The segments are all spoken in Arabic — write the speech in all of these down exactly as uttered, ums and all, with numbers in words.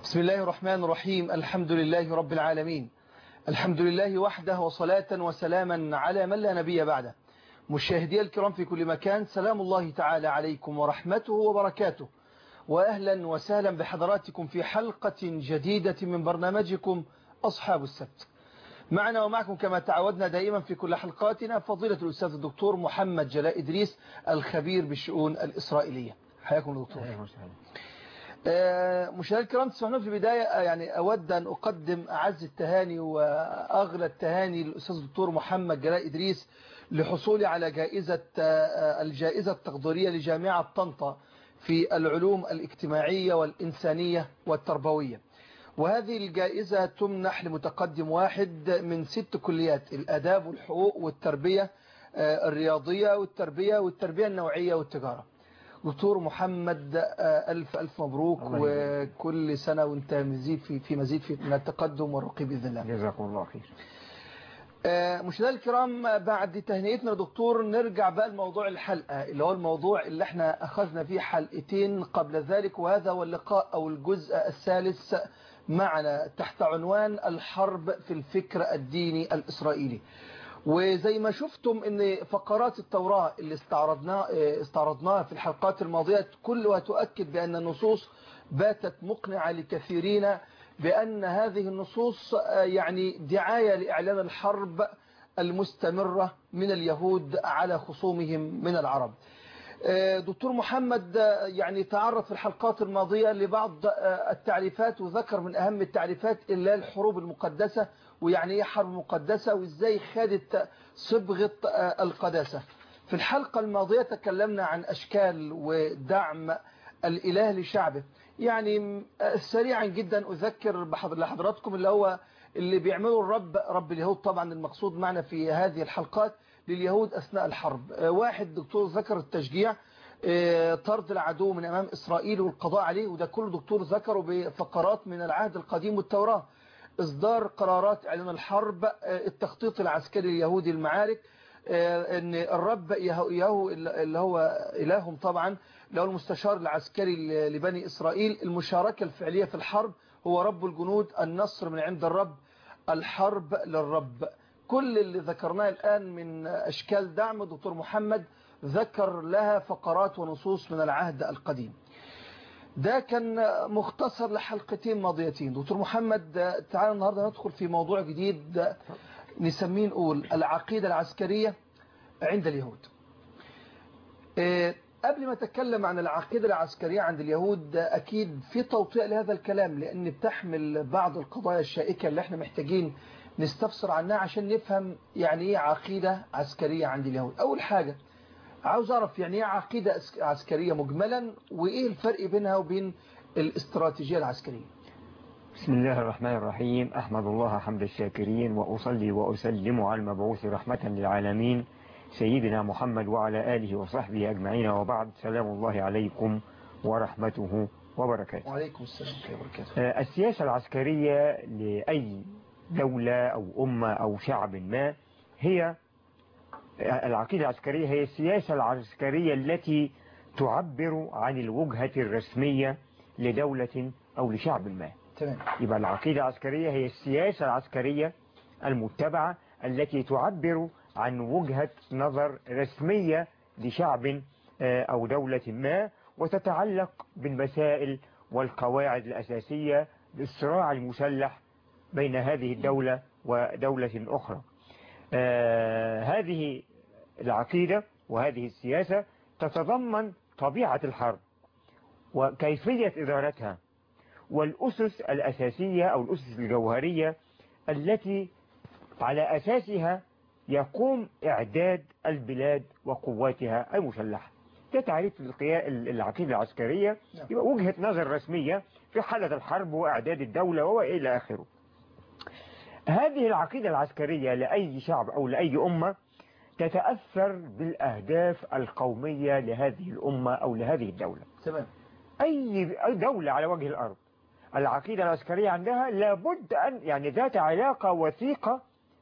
بسم الله الرحمن الرحيم. الحمد لله رب العالمين، الحمد لله وحده، وصلاة وسلاما على من لا نبي بعده. مشاهدي الكرام في كل مكان، سلام الله تعالى عليكم ورحمته وبركاته، وأهلا وسهلا بحضراتكم في حلقة جديدة من برنامجكم أصحاب السبت. معنا ومعكم كما تعودنا دائما في كل حلقاتنا فضيلة الأستاذ الدكتور محمد جلاء إدريس، الخبير بالشؤون الإسرائيلية. حياكم دكتور. مشاهدينا الكرام، تسمحون في البداية يعني أود أن أقدم أعز التهاني وأغلى التهاني للأستاذ الدكتور محمد جلاء إدريس لحصوله على جائزة الجائزة التقديرية لجامعة طنطا في العلوم الاجتماعية والإنسانية والتربوية. وهذه الجائزة تمنح لمتقدم واحد من ست كليات: الآداب والحقوق والتربية الرياضية والتربية والتربية النوعية والتجارة. دكتور محمد، ألف ألف مبروك، وكل سنة وانت مزيد في في مزيد في من التقدم والرقي بإذن الله. جزاكم الله خير. مشاهدينا الكرام، بعد تهنئتنا دكتور نرجع بقى لموضوع الحلقة، اللي هو الموضوع اللي احنا أخذنا فيه حلقتين قبل ذلك، وهذا هو اللقاء أو الجزء الثالث معنا تحت عنوان الحرب في الفكر الديني الإسرائيلي. وزي ما شفتم ان فقرات التوراة اللي استعرضناها استعرضناها في الحلقات الماضية كلها تؤكد بأن النصوص باتت مقنعة لكثيرين بأن هذه النصوص يعني دعاية لإعلان الحرب المستمرة من اليهود على خصومهم من العرب. دكتور محمد يعني تعرض في الحلقات الماضية لبعض التعريفات، وذكر من أهم التعريفات إلا الحروب المقدسة، ويعني ايه حرب مقدسة، وإزاي خدت صبغة القداسة. في الحلقة الماضية تكلمنا عن أشكال ودعم الإله لشعبه. يعني سريعا جدا أذكر لحضراتكم اللي هو اللي بيعمله الرب رب اليهود، طبعا المقصود معنا في هذه الحلقات لليهود أثناء الحرب. واحد، دكتور ذكر التشجيع، طرد العدو من أمام إسرائيل والقضاء عليه، وده كل دكتور ذكره بفقرات من العهد القديم والتوراة. إصدار قرارات إعلان الحرب، التخطيط العسكري اليهودي المعارك، ان الرب يهو اللي هو إلههم طبعا، اللي هو المستشار العسكري لبني إسرائيل، المشاركة الفعلية في الحرب، هو رب الجنود، النصر من عند الرب، الحرب للرب. كل اللي ذكرناه الآن من أشكال دعم دكتور محمد ذكر لها فقرات ونصوص من العهد القديم. ده كان مختصر لحلقتين ماضيتين. دكتور محمد، تعالى النهاردة ندخل في موضوع جديد نسميه نقول العقيدة العسكرية عند اليهود. قبل ما أتكلم عن العقيدة العسكرية عند اليهود، أكيد في توطئة لهذا الكلام، لأن بتحمل بعض القضايا الشائكة اللي احنا محتاجين نستفسر عنها عشان نفهم يعني ايه عقيدة عسكرية عند اليهود. أول حاجة عاوز أعرف يعني ايه عقيدة عسكرية مجملا، وإيه الفرق بينها وبين الاستراتيجية العسكرية. بسم الله الرحمن الرحيم. أحمد الله حمد الشاكرين، وأصلي وأسلم على المبعوث رحمة للعالمين سيدنا محمد وعلى آله وصحبه أجمعين، وبعد. سلام الله عليكم ورحمته وبركاته. وعليكم السلام وبركاته. السياسة العسكرية لأي دولة أو أمة أو شعب ما، هي العقيدة العسكرية هي السياسة العسكرية التي تعبر عن الوجهة الرسمية لدولة أو لشعب ما. تمام. يبقى العقيدة العسكرية هي السياسة العسكرية المتبعة التي تعبر عن وجهة نظر رسمية لشعب أو دولة ما، وتتعلق بالمسائل والقواعد الأساسية للصراع المسلح بين هذه الدولة ودولة أخرى. آه هذه العقيدة وهذه السياسة تتضمن طبيعة الحرب وكيفية إدارتها، والأسس الأساسية أو الأسس الجوهرية التي على أساسها يقوم إعداد البلاد وقواتها المسلحة. ده تعريف العقيدة العسكرية، يبقى وجهة نظر رسمية في حالة الحرب وإعداد الدولة وإلى آخره. هذه العقيدة العسكرية لأي شعب أو لأي أمة تتأثر بالأهداف القومية لهذه الأمة أو لهذه الدولة. تمام. أي دولة على وجه الأرض العقيدة العسكرية عندها لابد أن يعني ذات علاقة وثيقة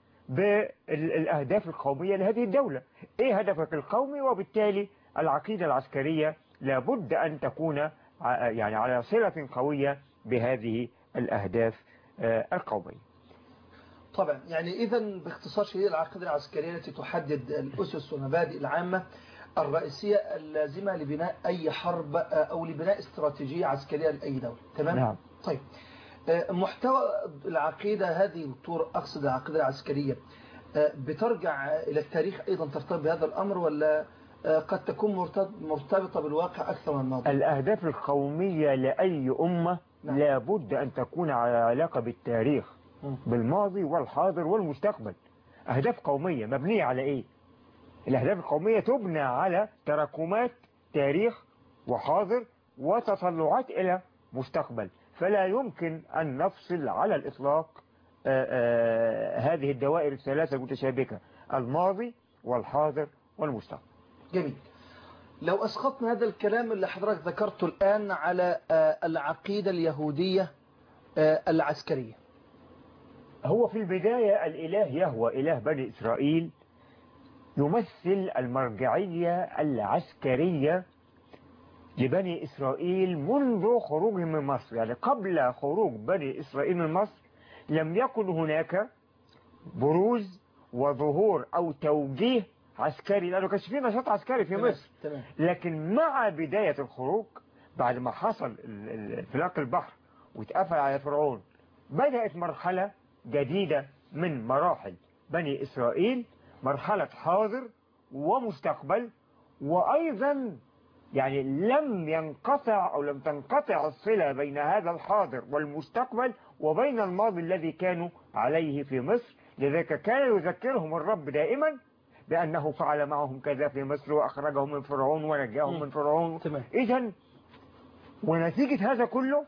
بالأهداف القومية لهذه الدولة. إيه هدفك القومي؟ وبالتالي العقيدة العسكرية لابد أن تكون يعني على صلة قوية بهذه الأهداف القومية. طبعا يعني إذا باختصار شديد العقيدة العسكرية التي تحدد الأسس والمبادئ العامة الرئيسية اللازمة لبناء أي حرب أو لبناء استراتيجية عسكرية لأي دولة. تمام؟ نعم. طيب محتوى العقيدة هذه دكتور أقصد العقيدة العسكرية بترجع إلى التاريخ أيضا ترتبط بهذا الأمر ولا قد تكون مرتبطة بالواقع أكثر من الماضي؟ الأهداف القومية لأي أمة نعم. لابد أن تكون على علاقة بالتاريخ م. بالماضي والحاضر والمستقبل. أهداف قومية مبنية على إيه؟ الأهداف القومية تبنى على تراكمات تاريخ وحاضر وتطلعات إلى مستقبل، فلا يمكن أن نفصل على الإطلاق آآ آآ هذه الدوائر الثلاثة المتشابكة، الماضي والحاضر والمستقبل. جميل. لو أسقطنا هذا الكلام اللي حضرتك ذكرته الآن على العقيدة اليهودية العسكرية، هو في البداية الإله يهوه إله بني إسرائيل يمثل المرجعية العسكرية لبني إسرائيل منذ خروجهم من مصر. يعني قبل خروج بني إسرائيل من مصر لم يكن هناك بروز وظهور أو توجيه عسكري، لأنه كانش فيه نشاط عسكري في مصر. لكن مع بداية الخروج بعد ما حصل انفلاق البحر واتقفل على فرعون بدأت مرحلة جديدة من مراحل بني إسرائيل، مرحلة حاضر ومستقبل، وأيضا يعني لم ينقطع أو لم تنقطع الصلة بين هذا الحاضر والمستقبل وبين الماضي الذي كانوا عليه في مصر. لذلك كان يذكرهم الرب دائما بأنه فعل معهم كذا في مصر وأخرجهم من فرعون ونجاهم من فرعون. إذن ونتيجة هذا كله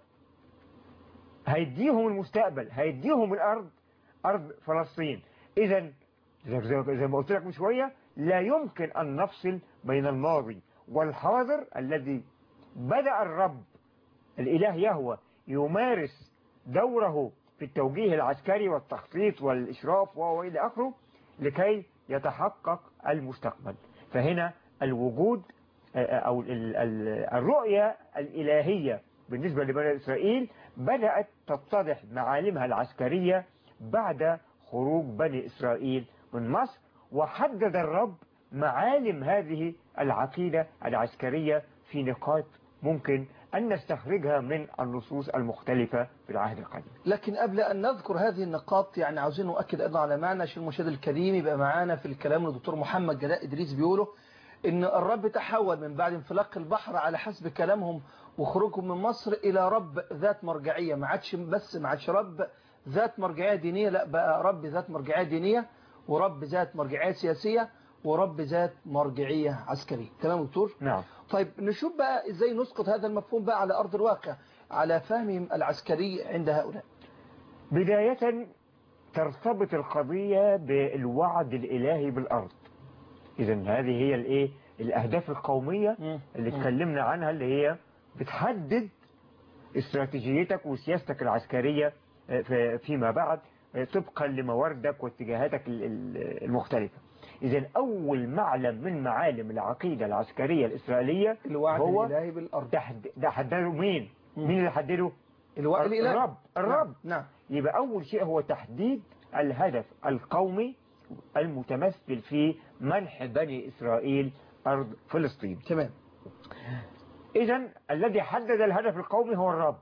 هيديهم المستقبل، هيديهم الأرض، أرض فلسطين. إذن زي ما قلت لك من شوية لا يمكن أن نفصل بين الماضي والحاضر الذي بدأ الرب الإله يهوه يمارس دوره في التوجيه العسكري والتخطيط والإشراف وإلى آخره لكي يتحقق المستقبل. فهنا الوجود أو الرؤية الإلهية بالنسبة لبني إسرائيل بدأت تتضح معالمها العسكرية بعد خروج بني إسرائيل من مصر، وحدد الرب معالم هذه العقيدة العسكرية في نقاط ممكن أن نستخرجها من النصوص المختلفة في العهد القديم. لكن قبل أن نذكر هذه النقاط يعني عاوزين نؤكد أيضا على معنى عشان المشاهد الكريم يبقى معانا في الكلام اللي الدكتور محمد جلاء إدريس بيقوله إن الرب تحول من بعد انفلاق البحر على حسب كلامهم وخروجهم من مصر إلى رب ذات مرجعية. ما عادش بس ما عادش رب ذات مرجعية دينية، لا بقى رب ذات مرجعية دينية ورب ذات مرجعية سياسية ورب ذات مرجعية عسكرية. تمام دكتور؟ نعم. طيب نشوف بقى ازاي نسقط هذا المفهوم بقى على أرض الواقع على فهمهم العسكري عند هؤلاء. بداية ترتبط القضية بالوعد الإلهي بالأرض. إذن هذه هي الايه الأهداف القومية اللي اتكلمنا عنها، اللي هي بتحدد استراتيجيتك وسياستك العسكرية فيما بعد طبقا لمواردك واتجاهاتك المختلفة. إذن أول معلم من معالم العقيدة العسكرية الإسرائيلية الوعد هو الإلهي بالأرض. ده حدده مين؟ مم. مين اللي حدده؟ الوعد الإلهي. الرب. الرب. نعم. يبقى أول شيء هو تحديد الهدف القومي المتمثل في منح بني إسرائيل أرض فلسطين. تمام. إذن الذي حدد الهدف القومي هو الرب،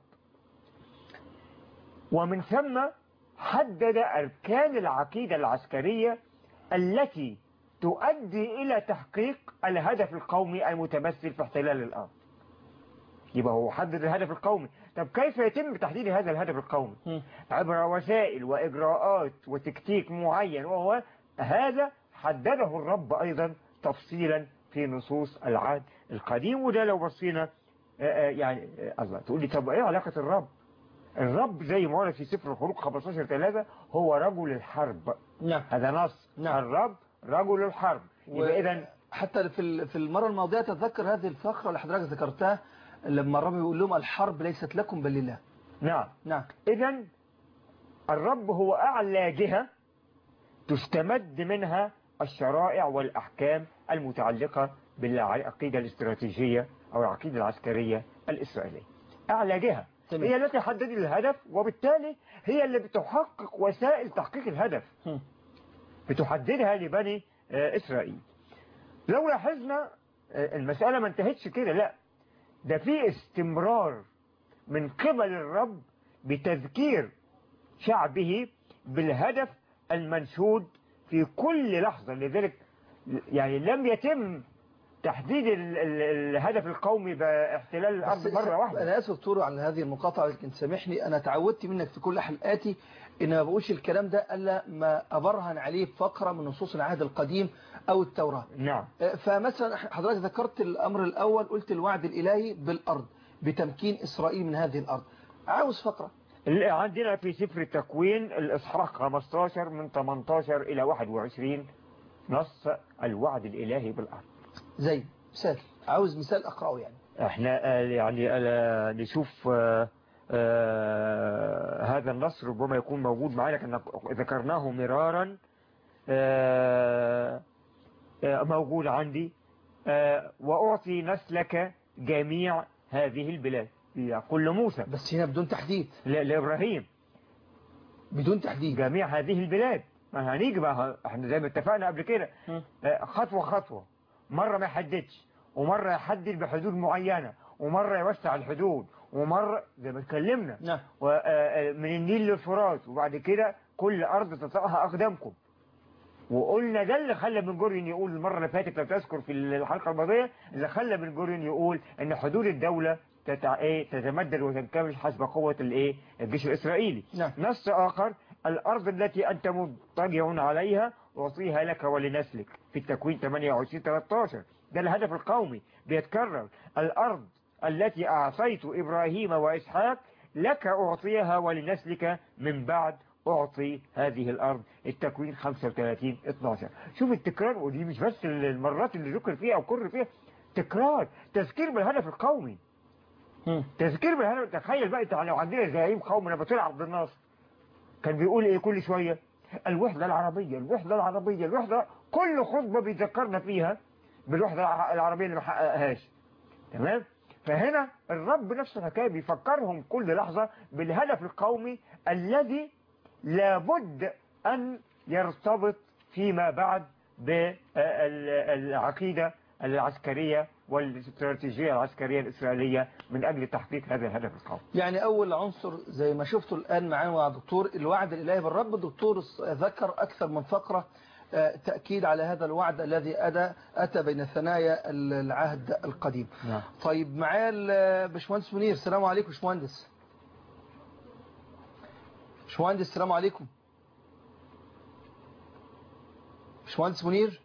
ومن ثم حدد أركان العقيدة العسكرية التي تؤدي إلى تحقيق الهدف القومي المتمثل في احتلال الأرض. يبقى هو حدد الهدف القومي. طب كيف يتم تحديد هذا الهدف القومي؟ م. عبر وسائل وإجراءات وتكتيك معين، وهو هذا حدده الرب أيضا تفصيلا في نصوص العهد القديم. وده لو بصينا يعني الله تقول لي طب ايه علاقة الرب؟ الرب زي ما قلنا في سفر الخروج خمستاشر ثلاثة هو رجل الحرب. نعم. هذا نص. نعم. الرب رجل الحرب. يبقى اذا حتى في في المرة الماضية تتذكر هذه الفقرة اللي حضرتك ذكرتها لما الرب يقول لهم الحرب ليست لكم بل لله. نعم. نعم. اذا الرب هو أعلى جهة تستمد منها الشرائع والأحكام المتعلقة بالعقيدة الاستراتيجية أو العقيدة العسكرية الإسرائيلية. أعلى جهة. تمام. هي التي حددت الهدف، وبالتالي هي اللي بتحقق وسائل تحقيق الهدف، م. بتحددها لبني إسرائيل. لو لاحظنا المسألة ما انتهتش كده، لا، ده في استمرار من قبل الرب بتذكير شعبه بالهدف المنشود في كل لحظة. لذلك يعني لم يتم تحديد ال ال الهدف القومي باحتلال الأرض مرة واحدة. أنا آسف دكتور على هذه المقاطعة، لكن سامحني، أنا تعودت منك في كل حلقاتي إن ما بقولش الكلام ده إلا ما أبرهن عليه بفقرة من نصوص العهد القديم أو التوراة. نعم. فمثلا حضرتك ذكرت الأمر الأول، قلت الوعد الإلهي بالأرض بتمكين إسرائيل من هذه الأرض. عاوز فقرة. عندنا في سفر التكوين الإصحاح خمسة عشر من ثمانية عشر إلى واحد وعشرين نص الوعد الإلهي بالأرض. زي مثال، عاوز مثال أقرأه يعني. احنا يعني نشوف آآ آآ هذا النص ربما يكون موجود معنا، لكن ذكرناه مرارا. آآ آآ موجود عندي. وأعطي نسلك جميع هذه البلاد، يقول لموسى، بس هنا بدون تحديد. لإبراهيم بدون تحديد جميع هذه البلاد. ما هنيجي بقى، احنا زي ما اتفقنا قبل كده، خطوة خطوة، مرة ما يحددش، ومرة يحدد بحدود معينة، ومرة يوسع الحدود، ومرة زي ما اتكلمنا نعم. من النيل للفرات، وبعد كده كل أرض تطأها أقدامكم. وقلنا ده اللي خلى بن جوريون يقول المرة اللي فاتت لو تذكر في الحلقة الماضية، اللي خلى بن جوريون يقول ان حدود الدولة تتع... ايه تتمدد وتنكمش حسب قوة الايه الجيش الإسرائيلي. نعم. نص آخر، الأرض التي أنت مضطجع عليها أعطيها لك ولنسلك، في التكوين ثمانية وعشرين ثلاثة عشر. ده الهدف القومي بيتكرر، الأرض التي أعطيت إبراهيم وإسحاق لك أعطيها ولنسلك من بعد أعطي هذه الأرض، التكوين خمسة وثلاثين اثناشر. شوف التكرار، ودي مش بس المرات اللي ذكر فيها أو كرر فيها، تكرار، تذكير بالهدف القومي. تذكير بالهدف. تخيل بقى لو عندنا زعيم قومي لما طلع عبد الناصر كان بيقول ايه كل شوية؟ الوحدة العربية، الوحدة العربية، الوحدة. كل خطبة بيذكرنا فيها بالوحدة العربية اللي ما حققهاش. تمام؟ فهنا الرب نفسه الحكاية بيفكرهم كل لحظة بالهدف القومي الذي لابد أن يرتبط فيما بعد بالعقيدة العسكرية والاستراتيجية العسكرية الإسرائيلية من أجل تحقيق هذا الهدف القومي. يعني أول عنصر زي ما شفتوا الآن معانا مع دكتور الوعد الإلهي بالرب. الدكتور ذكر أكثر من فقرة تأكيد على هذا الوعد الذي أتى أتى بين ثنايا العهد القديم. نعم. طيب معايا الباشمهندس منير. السلام عليكم باشمهندس. باشمهندس السلام عليكم. باشمهندس منير.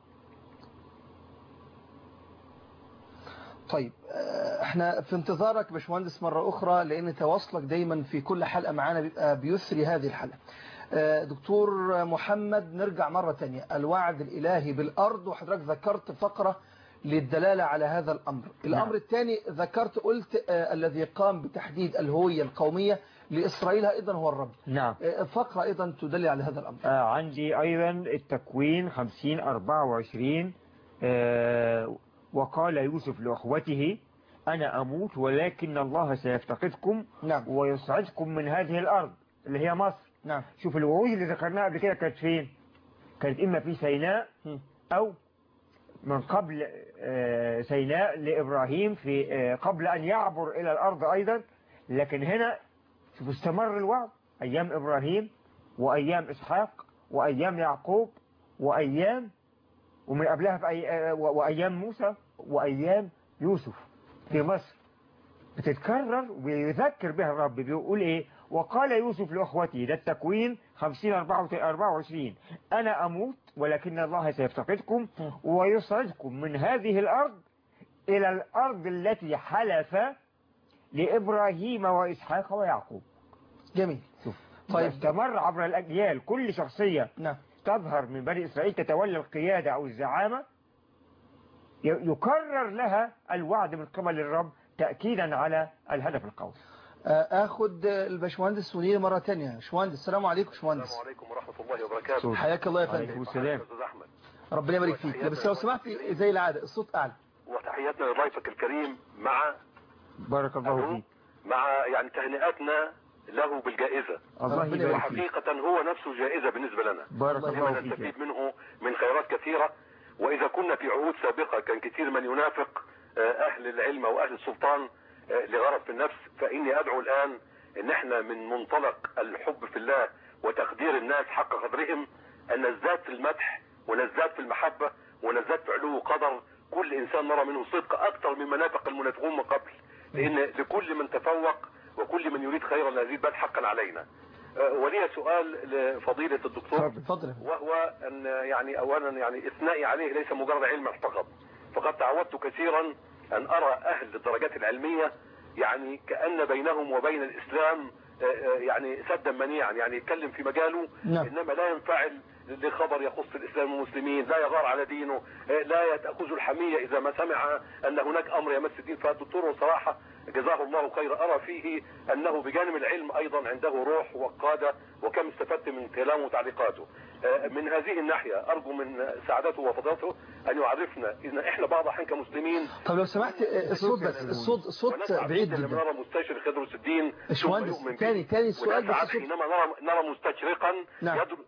طيب احنا في انتظارك باشمهندس مرة أخرى، لأن تواصلك دايما في كل حلقة معانا بيبقى بيثري هذه الحلقة. دكتور محمد، نرجع مرة تانية، الوعد الإلهي بالأرض، وحضرتك ذكرت فقرة للدلالة على هذا الأمر. الأمر الثاني ذكرت قلت آه الذي قام بتحديد الهوية القومية لإسرائيل أيضا هو الرب. نعم. آه فقرة أيضا تدل على هذا الأمر. آه عندي أيضا التكوين خمسين أربعة وعشرين. آه وقال يوسف لأخوته أنا أموت ولكن الله سيفتقدكم. نعم. ويصعدكم من هذه الأرض اللي هي مصر. نعم. شوف الوعود اللي ذكرناها قبل كده كانت فين؟ كانت إما في سيناء أو من قبل سيناء لإبراهيم في قبل أن يعبر إلى الأرض أيضا. لكن هنا شوف استمر الوعد أيام إبراهيم وأيام إسحاق وأيام يعقوب وأيام ومن قبلها في أي وأيام موسى وأيام يوسف في مصر بتتكرر ويذكر بها الرب. بيقول إيه؟ وقال يوسف لأخوته، ده التكوين خمسين أربعة وعشرين، أنا أموت ولكن الله سيفتقدكم ويصعدكم من هذه الأرض إلى الأرض التي حلف لإبراهيم وإسحاق ويعقوب. جميل. طيب استمر عبر الأجيال كل شخصية نعم. تظهر من بني إسرائيل تتولى القيادة أو الزعامة يكرر لها الوعد من قبل الرب تأكيدا على الهدف القومي. اخد الباشمهندس منير مرة تانية. باشمهندس السلام عليكم. باشمهندس السلام عليكم ورحمة الله وبركاته. حياك الله يا فندم. عليكم السلام. ربنا يبارك فيك. بس لو سمحت زي العادة الصوت اعلى. وتحياتنا لضيفك الكريم مع بارك الله فيك. مع يعني تهنئتنا له بالجائزة. الله يبارك فيك. وحقيقة هو نفسه جائزة بالنسبة لنا. بارك الله فيك. نستفيد منه من خيرات كثيرة. وإذا كنا في عهود سابقة كان كثير من ينافق أهل العلم وأهل السلطان لغرض في النفس، فإني أدعو الآن إن احنا من منطلق الحب في الله وتقدير الناس حق قدرهم أن نزداد في المدح ونزداد في المحبة ونزداد في علو قدر كل إنسان نرى منه صدق أكثر مما نافق المنافقون من قبل، لأن لكل من تفوق وكل من يريد خيرا لا يزيد بل حقا علينا. ولي سؤال لفضيلة الدكتور، تفضل. وهو أن يعني أولا يعني إثنائي عليه ليس مجرد علم فقط، فقد تعودت كثيرا أن أرى أهل الدرجات العلمية يعني كأن بينهم وبين الإسلام يعني سدا منيعا، يعني يتكلم في مجاله نعم. إنما لا ينفعل لخبر يخص الإسلام والمسلمين، لا يغار على دينه، لا يتأخذ الحمية إذا ما سمع أن هناك أمر يمس الدين. فالدكتور صراحة جزاه الله خير، أرى فيه أنه بجانب العلم أيضا عنده روح وقادة، وكم استفدت من كلامه وتعليقاته. من هذه الناحية أرجو من سعادته وفضلته أن يعرفنا إن إحنا بعض الأحيان كمسلمين. طب لو سمحت الصوت بس، الصوت الصوت بعيد جدا. نرى مستشرق يدرس الدين باشمهندس، تاني تاني السؤال بس. حينما نرى نرى مستشرقا نعم. يدرس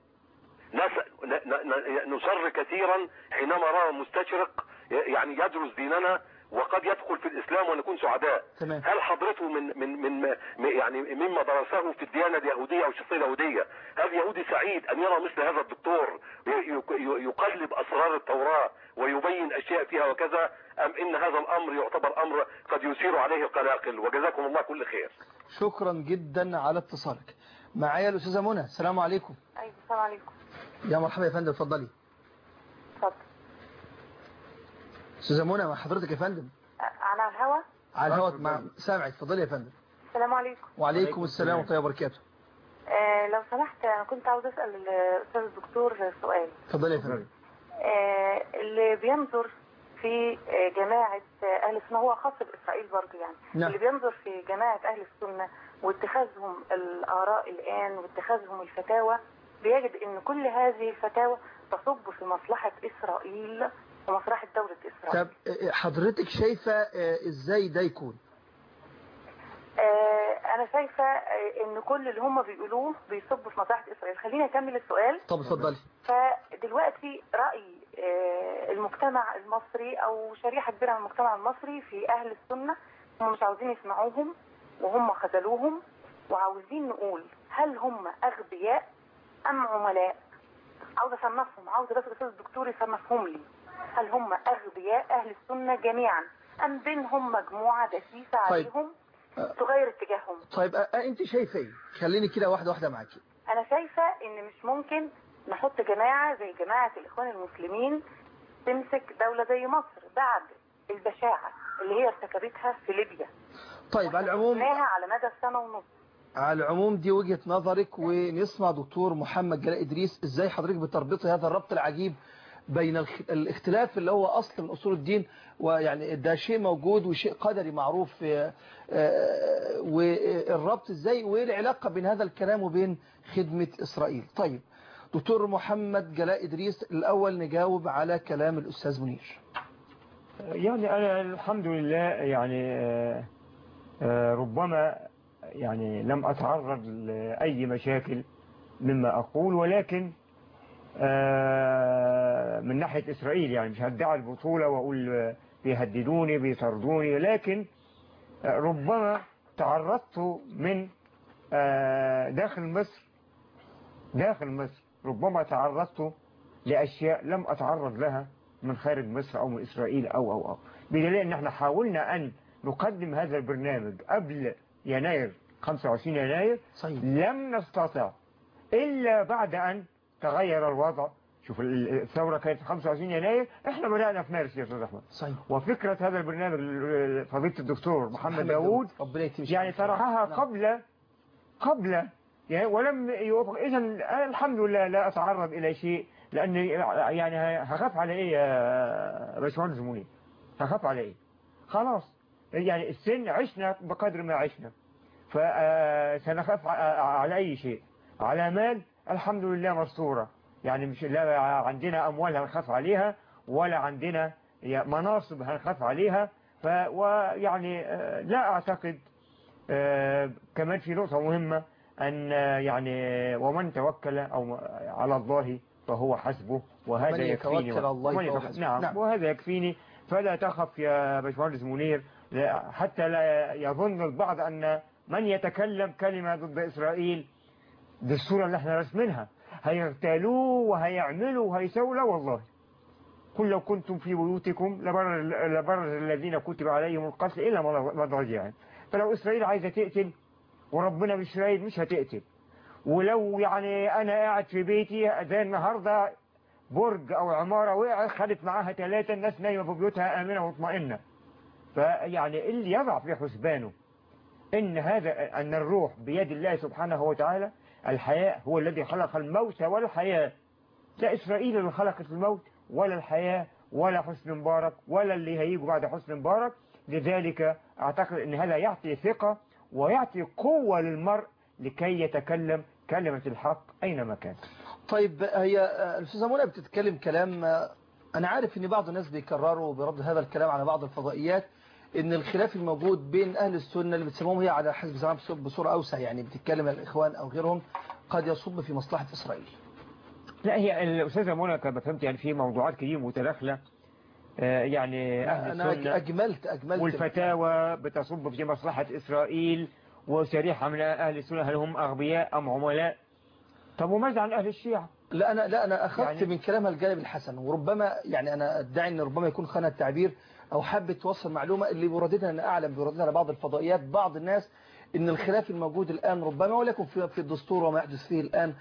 نصر كثيرا حينما نرى مستشرق يعني يدرس ديننا وقد يدخل في الإسلام ونكون سعداء. تمام. هل حضرته من من من يعني مما درسه في الديانة اليهودية أو الشخصية اليهودية، هل يهودي سعيد أن يرى مثل هذا الدكتور يقلب أسرار التوراة ويبين أشياء فيها وكذا، أم إن هذا الأمر يعتبر أمر قد يثير عليه القلاقل؟ وجزاكم الله كل خير. شكرا جدا على اتصالك. معايا الأستاذة منى. السلام عليكم. أيوة السلام عليكم. يا مرحبا يا فندم، اتفضلي. اتفضل. أستاذة منى مع حضرتك يا فندم. أنا على الهوا. على الهوا مع سامعك، اتفضلي يا فندم. السلام عليكم. وعليكم السلام ورحمة الله وبركاته. آه لو سمحت أنا كنت عاوز أسأل الأستاذ الدكتور سؤال. اتفضلي يا فندم. آه اللي بينظر في جماعة أهل السنة، هو خاص بإسرائيل برضه يعني. نعم. اللي بينظر في جماعة أهل السنة واتخاذهم الآراء الآن واتخاذهم الفتاوى، بيجد أن كل هذه الفتاوى تصب في مصلحة إسرائيل ومصلحة دولة إسرائيل. طب حضرتك شايفة إزاي ده يكون؟ آه أنا شايفة أن كل اللي هم بيقولوه بيصب في مصلحة إسرائيل. خليني أكمل السؤال. طب اتفضلي. فدلوقتي رأي آه المجتمع المصري أو شريحة كبيرة من المجتمع المصري في أهل السنة، هم مش عاوزين يسمعوهم وهم خذلوهم، وعاوزين نقول هل هم أغبياء أم عملاء؟ عاوز أصنفهم، عاوز بس الأستاذ الدكتور يصنفهم لي. هل هم أغبياء أهل السنة جميعا أم بينهم مجموعة دسيسة عليهم تغير اتجاههم؟ طيب أنت شايفة إيه؟ خليني كده واحدة واحدة معاكي. أنا شايفة إن مش ممكن نحط جماعة زي جماعة الإخوان المسلمين تمسك دولة زي مصر بعد البشاعة اللي هي ارتكبتها في ليبيا. طيب على العموم على مدى سنة ونص. على العموم دي وجهة نظرك، ونسمع دكتور محمد جلاء إدريس ازاي حضرتك بتربطي هذا الربط العجيب بين الاختلاف اللي هو أصل من أصول الدين، ويعني ده شيء موجود وشيء قدري معروف، والربط ازاي وايه العلاقة بين هذا الكلام وبين خدمة إسرائيل. طيب دكتور محمد جلاء إدريس، الأول نجاوب على كلام الأستاذ منير. يعني أنا الحمد لله يعني ربما يعني لم أتعرض لأي مشاكل مما أقول، ولكن من ناحية إسرائيل يعني مش هدعي البطولة وأقول بيهددوني بيطردوني، لكن ربما تعرضت من داخل مصر داخل مصر ربما تعرضت لأشياء لم أتعرض لها من خارج مصر أو من إسرائيل أو أو أو بدليل أن احنا حاولنا أن نقدم هذا البرنامج قبل يناير خمسة وعشرين يناير. صحيح. لم نستطع إلا بعد أن تغير الوضع. شوف الثورة كانت خمسة وعشرين يناير، احنا بدأنا في مارس يا أستاذ أحمد. صحيح. وفكرة هذا البرنامج فضيلة الدكتور محمد داوود يعني طرحها قبل قبل يعني ولم يوافق. إذا أنا الحمد لله لا أتعرض إلى شيء، لأن يعني هخاف على إيه يا باشمهندس منير؟ هخاف على إيه؟ خلاص يعني السن عشنا بقدر ما عشنا، فسنخاف على أي شيء. على مال الحمد لله مستورة، يعني مش لا عندنا أموال هنخاف عليها ولا عندنا مناصب هنخاف عليها. ف ويعني لا أعتقد آه كمان في نقطة مهمة أن يعني ومن توكل أو على الله فهو حسبه وهذا ومن يكفيني يتوكل على الله فهو حسبه. نعم, نعم وهذا يكفيني. فلا تخف يا باشمهندس منير حتى لا يظن البعض أن من يتكلم كلمة ضد إسرائيل بالصورة اللي احنا رسمينها هيغتالوه وهيعملوا وهيسووا. لا والله، قل لو كنتم في بيوتكم لبرز لبرز الذين كتب عليهم القتل إلى مضاجعهم. فلو إسرائيل عايزة تقتل وربنا مش رايد مش هتقتل. ولو يعني أنا قاعد في بيتي زي النهاردة برج أو عمارة وقعت خدت معاها ثلاثة، الناس نايمة في بيوتها آمنة ومطمئنة. فيعني اللي يضع في حسبانه إن هذا أن الروح بيد الله سبحانه وتعالى، الحياة هو الذي خلق الموت والحياة. لا إسرائيل اللي خلقت الموت ولا الحياة ولا حسن مبارك ولا اللي هيجوا بعد حسن مبارك. لذلك أعتقد أن هذا يعطي ثقة ويعطي قوة للمرء لكي يتكلم كلمة الحق أينما كان. طيب هي الأستاذة منى بتتكلم كلام أنا عارف أن بعض الناس بيكرروا برد هذا الكلام على بعض الفضائيات، ان الخلاف الموجود بين اهل السنه اللي بتسموهم هي على حسب زمان بصوره اوسع، يعني بتتكلم الاخوان او غيرهم، قد يصب في مصلحه اسرائيل. لا هي الاستاذه منى كما فهمت يعني في موضوعات كتير متداخله، يعني اهل انا السنه اجملت اجملت والفتاوى بتصب في مصلحه اسرائيل، وشريحه من اهل السنه هل هم اغبياء ام عملاء؟ طب وماذا عن اهل الشيعه؟ لا انا لا انا اخذت يعني من كلامها الجانب الحسن، وربما يعني انا ادعي ان ربما يكون خان التعبير او حابه توصل معلومه اللي بوردتها انا اعلم بوردتها على بعض الفضائيات بعض الناس ان الخلاف الموجود الان ربما ولكن في في الدستور وما يحدث فيه الان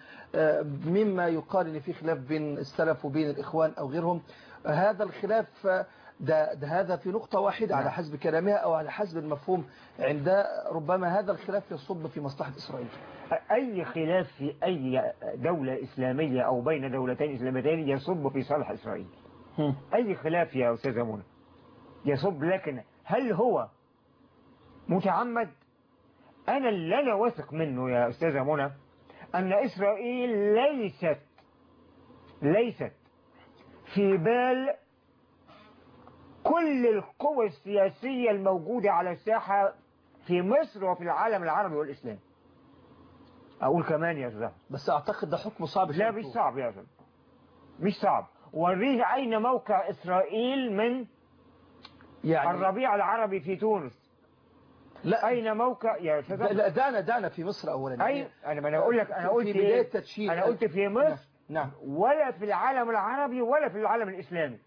مما يقال ان في خلاف بين السلف وبين الاخوان او غيرهم، هذا الخلاف ده, ده هذا في نقطة واحدة على حسب كلامها أو على حسب المفهوم عند ربما هذا الخلاف يصب في مصلحة إسرائيل. أي خلاف في أي دولة إسلامية أو بين دولتين إسلاميتين يصب في صالح إسرائيل. م. أي خلاف يا أستاذ منى يصب، لكن هل هو متعمد؟ أنا اللي أنا واثق منه يا أستاذ منى أن إسرائيل ليست ليست في بال كل القوى السياسية الموجودة على الساحة في مصر وفي العالم العربي والإسلامي. أقول كمان يا أستاذ بس أعتقد ده حكم صعب. لا مش صعب يا أستاذ، مش صعب. وريه أين موقع إسرائيل من يعني الربيع العربي في تونس. لا أين موقع يا أستاذ؟ لا دعنا دعنا في مصر أولا. أي أنا ما أنا أقول لك أنا قلت في بداية تدشين أنا قلت في مصر. نعم. نعم. ولا في العالم العربي ولا في العالم الإسلامي.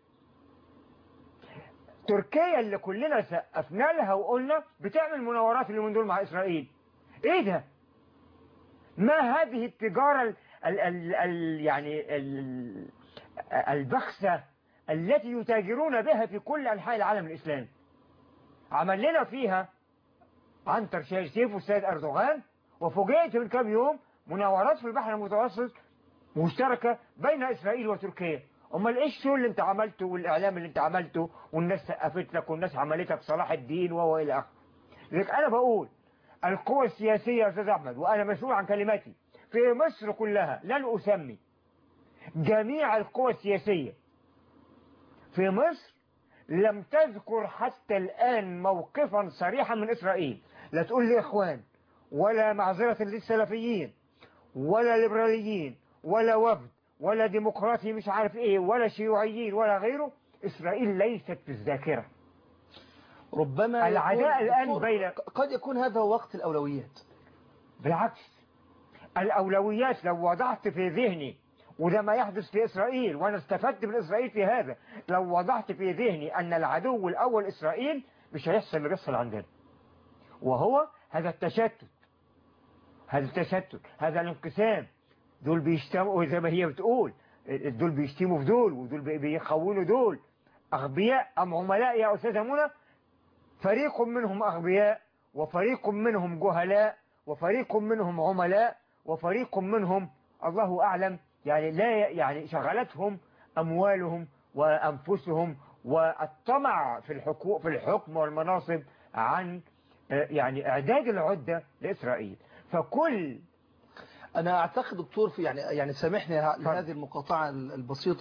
تركيا اللي كلنا سقفنا لها وقلنا بتعمل مناورات اللي من دول مع إسرائيل. إيه ده؟ ما هذه التجارة ال ال ال ال يعني ال البخسة التي يتاجرون بها في كل أنحاء العالم الإسلامي؟ عمل لنا فيها عنتر شريف والسيد أردوغان، وفوجئت من كام يوم مناورات في البحر المتوسط مشتركة بين إسرائيل وتركيا. امال ايش الشغل اللي انت عملته والاعلام اللي انت عملته والناس سقفت لك والناس عملتك صلاح الدين وهو الى اخره؟ لذلك انا بقول القوى السياسيه يا استاذ احمد، وانا مسؤول عن كلماتي في مصر كلها، لن اسمي جميع القوى السياسيه في مصر لم تذكر حتى الان موقفا صريحا من اسرائيل. لا تقول لي اخوان ولا معذره للسلفيين ولا ليبراليين ولا وفد ولا ديمقراطي مش عارف ايه ولا شيوعيين ولا غيره. اسرائيل ليست في الذاكرة. ربما العداء الآن بين قد يكون هذا وقت الأولويات. بالعكس الأولويات لو وضعت في ذهني، وده ما يحدث في إسرائيل وأنا استفدت من إسرائيل في هذا، لو وضعت في ذهني أن العدو الأول إسرائيل مش هيحصل اللي بيحصل عندنا، وهو هذا التشتت هذا التشتت هذا الانقسام. دول بيشتموا زي ما هي بتقول، دول بيشتموا في دول ودول بيخونوا دول. أغبياء أم عملاء يا أستاذة منى؟ فريق منهم أغبياء وفريق منهم جهلاء وفريق منهم عملاء وفريق منهم الله أعلم يعني لا يعني شغلتهم أموالهم وأنفسهم والطمع في الحقوق في الحكم والمناصب عن يعني إعداد العدة لإسرائيل. فكل أنا أعتقد دكتور في يعني يعني سامحني لهذه المقاطعة البسيطة،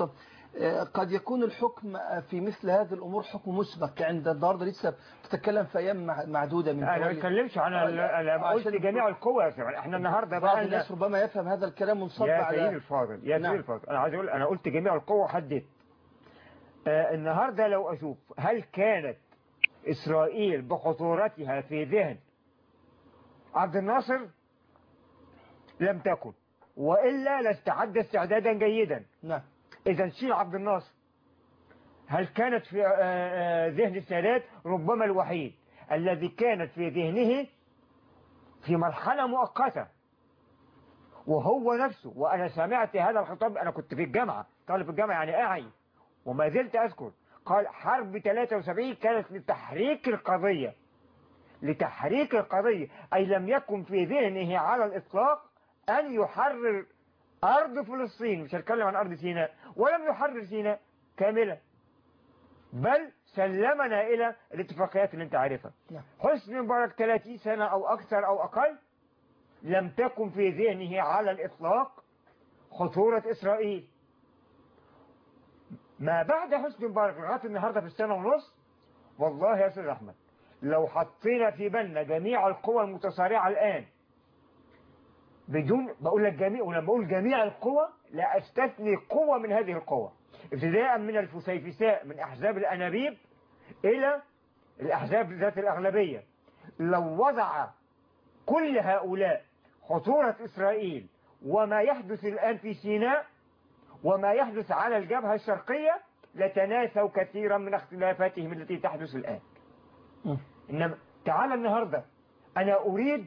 قد يكون الحكم في مثل هذه الأمور حكم مسبق عند النهارده لسه بتتكلم في أيام معدودة من أنا ما بتكلمش عن أنا قلت جميع القوى يا سيدي. إحنا النهاردة بعض بقى الناس ربما يفهم هذا الكلام منصب يا على سيدي الفاضل يا سيدي الفاضل أنا عايز أقول أنا قلت جميع القوى حددت. آه النهاردة لو أشوف هل كانت إسرائيل بخطورتها في ذهن عبد الناصر لم تكن، وإلا لاستعد استعدادا جيدا. نعم. إذا شيل عبد الناصر، هل كانت في ذهن السادات؟ ربما الوحيد الذي كانت في ذهنه في مرحلة مؤقتة وهو نفسه. وأنا سمعت هذا الخطاب، أنا كنت في الجامعة طالب في الجامعة يعني أعي وما زلت أذكر، قال حرب ثلاثة وسبعين كانت لتحريك القضية، لتحريك القضية، أي لم يكن في ذهنه على الإطلاق أن يحرر أرض فلسطين، مش هتكلم عن أرض سيناء، ولم يحرر سيناء كاملة، بل سلمنا إلى الاتفاقيات اللي انت عارفها. حسني مبارك ثلاثين سنة أو أكثر أو أقل لم تكن في ذهنه على الإطلاق خطورة إسرائيل. ما بعد حسني مبارك لغاية النهاردة في السنة ونص، والله يا أستاذ أحمد لو حطينا في بالنا جميع القوى المتصارعة الآن بدون بقول لك جميع، ولما بقول جميع القوى لا أستثني قوة من هذه القوى، ابتداء من الفسيفساء من أحزاب الأنابيب إلى الأحزاب ذات الأغلبية، لو وضع كل هؤلاء خطورة إسرائيل وما يحدث الآن في سيناء وما يحدث على الجبهة الشرقية لتناسوا كثيرا من اختلافاتهم التي تحدث الآن. إنما تعال النهاردة أنا أريد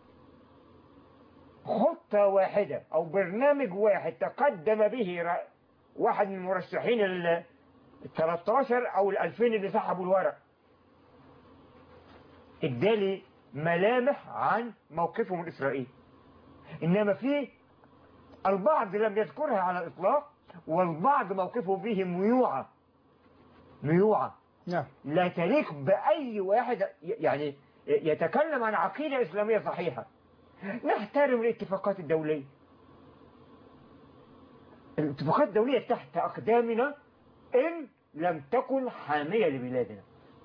خطة واحدة أو برنامج واحد تقدم به واحد من المرشحين ال ثلاثة عشر أو الألفين اللي سحبوا الورق، ادالي ملامح عن موقفه من إسرائيل. إنما في البعض لم يذكرها على الإطلاق، والبعض موقفه فيه ميوعة ميوعة لا تليق بأي واحد يعني يتكلم عن عقيدة إسلامية صحيحة. نحترم الاتفاقات الدولية، الاتفاقات الدولية تحت أقدامنا إن لم تكن حامية لبلادنا.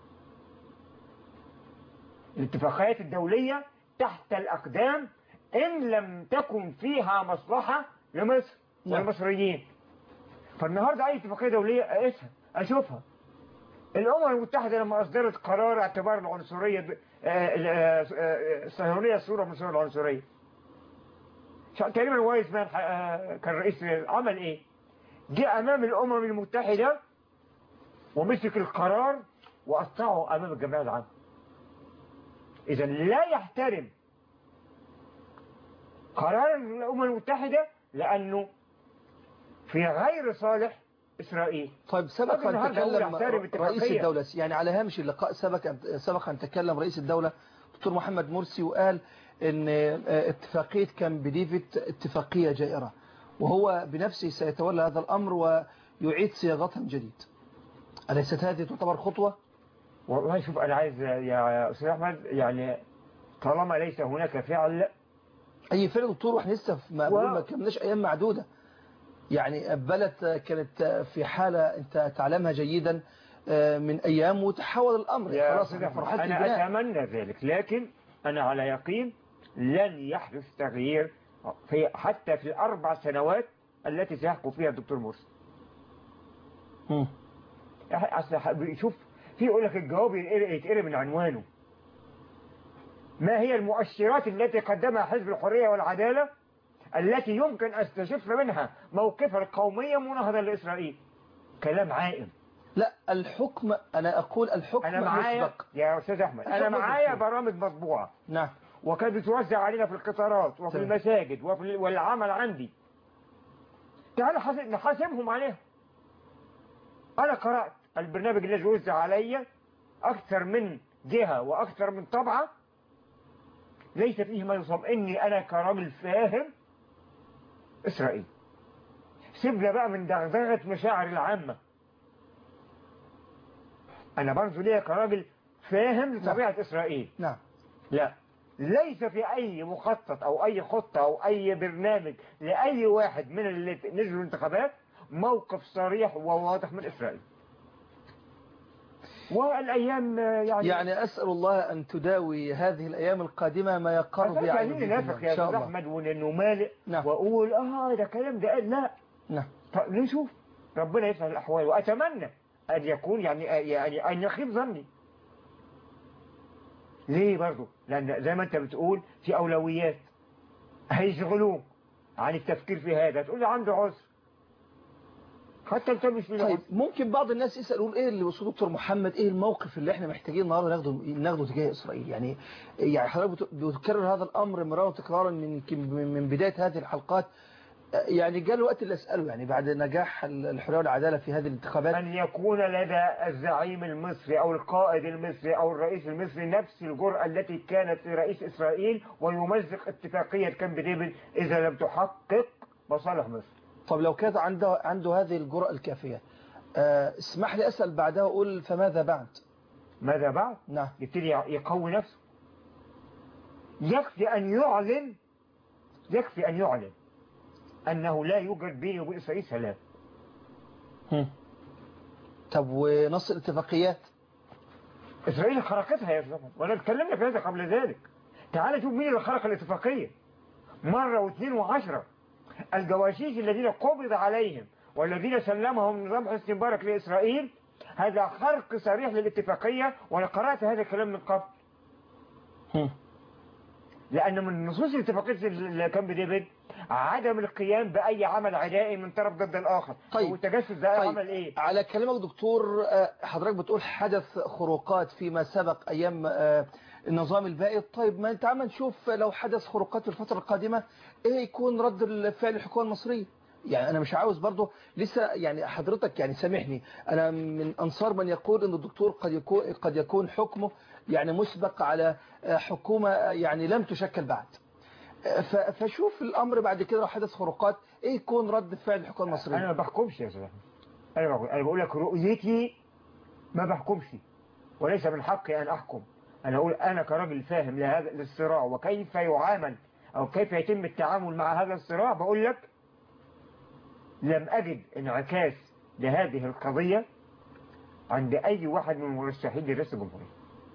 الاتفاقات الدولية تحت الأقدام إن لم تكن فيها مصلحة لمصر والمصريين. فالنهاردة أي اتفاقية دولية أقيسها أشوفها. الأمم المتحدة لما أصدرت قرار اعتبار العنصرية الصهيونية صورة من صور العنصرية، تقريبا وايز مان كان رئيس عمل إيه؟ جاء أمام الأمم المتحدة ومسك القرار وقطعه أمام الجمعية العامة. إذا لا يحترم قرار الأمم المتحدة لأنه في غير صالح إسرائيل. طيب سبق أن تكلم رئيس الدولة، يعني على هامش اللقاء سبق سبق أن تكلم رئيس الدولة دكتور محمد مرسي وقال إن اتفاقية كامب ديفيد اتفاقية جائرة، وهو بنفسه سيتولى هذا الأمر ويعيد صياغتها من جديد. أليست هذه تعتبر خطوة؟ والله شوف أنا عايز يا أستاذ أحمد يعني طالما ليس هناك فعل أي فعل دكتور، وإحنا لسه ما و... ما كملناش أيام معدودة. يعني البلد كانت في حالة أنت تعلمها جيدا من أيام وتحول الأمر خلاص. أنا أتمنى ذلك، لكن أنا على يقين لن يحدث تغيير في حتى في الأربع سنوات التي سيحكم فيها الدكتور مرسي. شوف في يقول لك الجواب يتقري من عنوانه. ما هي المؤشرات التي قدمها حزب الحرية والعدالة التي يمكن أن استشف منها موقف القومية مناهضة لإسرائيل؟ كلام عائم. لا الحكم، أنا أقول الحكم أنا معايا يا أستاذ أحمد، أنا معايا برامج مطبوعة نعم، وكانت بتوزع علينا في القطارات وفي المساجد وفي والعمل عندي. تعال نحاسبهم عليها. أنا قرأت البرنامج الذي وزع علي أكثر من جهة وأكثر من طبعة، ليس فيه ما يطمئني أنا كراجل فاهم إسرائيل. سيبنا بقى من دغدغة مشاعر العامة. أنا برضو ليا كراجل فاهم لطبيعة نعم. إسرائيل. نعم. لا ليس في أي مخطط أو أي خطة أو أي برنامج لأي واحد من اللي نزلوا الانتخابات موقف صريح وواضح من إسرائيل. والأيام يعني يعني أسأل الله أن تداوي هذه الأيام القادمة ما يقر بها بعين عايزين ننافق يا أستاذ أحمد وإنه مالئ نعم. وأقول آه ده كلام ده لا نعم. طب نشوف ربنا يسهل الأحوال، وأتمنى أن يكون يعني يعني أن يخيب ظني. ليه برضو؟ لأن زي ما أنت بتقول في أولويات هيشغلوك عن التفكير في هذا، تقول لي عنده عذر حتى انت مش في طيب ممكن بعض الناس يسأل يقول ايه اللي وصول دكتور محمد، ايه الموقف اللي احنا محتاجين النهارده ناخده ناخده تجاه اسرائيل؟ يعني يعني حضرتك بتكرر هذا الامر مرارا وتكرارا من من بدايه هذه الحلقات. يعني جاء الوقت اللي اساله، يعني بعد نجاح الحريه والعداله في هذه الانتخابات، ان يكون لدى الزعيم المصري او القائد المصري او الرئيس المصري نفس الجرأة التي كانت في رئيس اسرائيل ويمزق اتفاقيه كامب ديفيد اذا لم تحقق مصالح مصر. طب لو كان عنده عنده هذه الجرأة الكافية، أه اسمح لي اسال بعدها واقول فماذا بعد؟ ماذا بعد؟ نعم. يبتدي يقوي نفسه. يكفي ان يعلن يكفي ان يعلن أنه لا يوجد بيني وبين إسرائيل سلام. طب ونص الاتفاقيات؟ إسرائيل خرقتها يا زلمة، وأنا اتكلمنا في هذا قبل ذلك. تعال شوف مين اللي خرق الاتفاقية مرة واثنين وعشرة. الجواشيش الذين قبض عليهم والذين سلمهم نظام حسني مبارك لإسرائيل، هذا خرق صريح للاتفاقية، وأنا قرأت هذا الكلام من قبل. لأن من نصوص الاتفاقية كامب ديفيد عدم القيام بأي عمل عدائي من طرف ضد الآخر. طيب. والتجسس ده طيب. عمل إيه؟ على كلامك دكتور، حضرتك بتقول حدث خروقات فيما سبق أيام النظام البائد. طيب ما انت عم نشوف لو حدث خروقات في الفترة القادمة ايه يكون رد الفعل الحكومة المصرية؟ يعني انا مش عاوز برضه لسه، يعني حضرتك يعني سامحني، انا من انصار من يقول ان الدكتور قد يكون قد يكون حكمه يعني مسبق على حكومة يعني لم تشكل بعد. فشوف الامر بعد كده لو حدث خروقات ايه يكون رد فعل الحكومة المصرية؟ انا ما بحكمش يا استاذ، انا بقول انا بقول لك رؤيتي، ما بحكمش وليس من حقي ان احكم. انا اقول انا كراجل فاهم لهذا الصراع وكيف يعامل او كيف يتم التعامل مع هذا الصراع، بقول لك لم اجد انعكاس لهذه القضية عند اي واحد من المرشحين لرئاسة الجمهورية.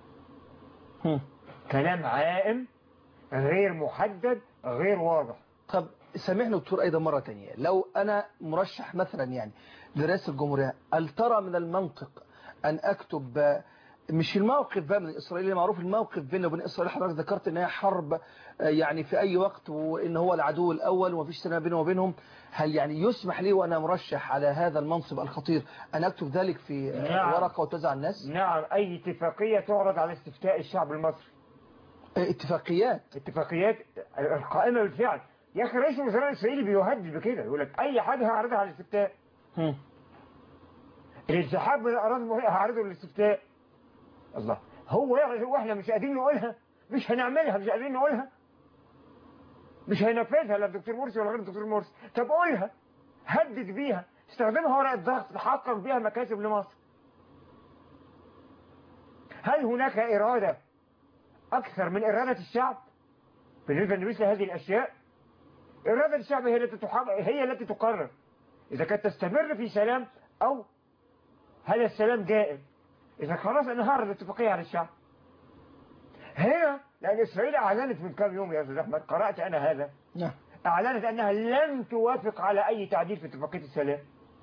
كلام عائم غير محدد غير واضح. طب سامحني دكتور ايضا مرة تانية، لو انا مرشح مثلا يعني لرئاسة الجمهورية، هل ترى من المنطق ان اكتب مش الموقف بقى من اسرائيل، معروف الموقف بيننا وبين اسرائيل، حضرتك ذكرت ان هي حرب يعني في اي وقت وان هو العدو الاول ومفيش سلام بينه وبينهم، هل يعني يسمح لي وانا مرشح على هذا المنصب الخطير ان اكتب ذلك في نعم. ورقة وتوزع الناس؟ نعم، اي اتفاقية تعرض على استفتاء الشعب المصري. اتفاقيات اتفاقيات القائمة بالفعل. يا اخي رئيس الوزراء الاسرائيلي بيهدد بكده، يقول لك اي حاجة هعرضها على الاستفتاء. الانسحاب من الاراضي المحيطة هعرضه للاستفتاء. الله، هو هو احنا مش قادرين نقولها، مش هنعملها، مش قادرين نقولها، مش هينفذها لا الدكتور مرسي ولا غير الدكتور مرسي. طب قولها، هدد بيها، استخدمها ورقة ضغط تحقق بيها مكاسب لمصر. هل هناك إرادة أكثر من إرادة الشعب بالنسبة لمثل هذه الأشياء؟ إرادة الشعب هي التي تحقق، هي التي تقرر إذا كانت تستمر في سلام أو هل السلام جائز. إذا خلاص أنا هعرض اتفاقية على الشعب هنا، لأن إسرائيل أعلنت من كام يوم يا أستاذ أحمد، قرأت أنا هذا. نعم. أعلنت أنها لن توافق على أي تعديل في اتفاقية السلام.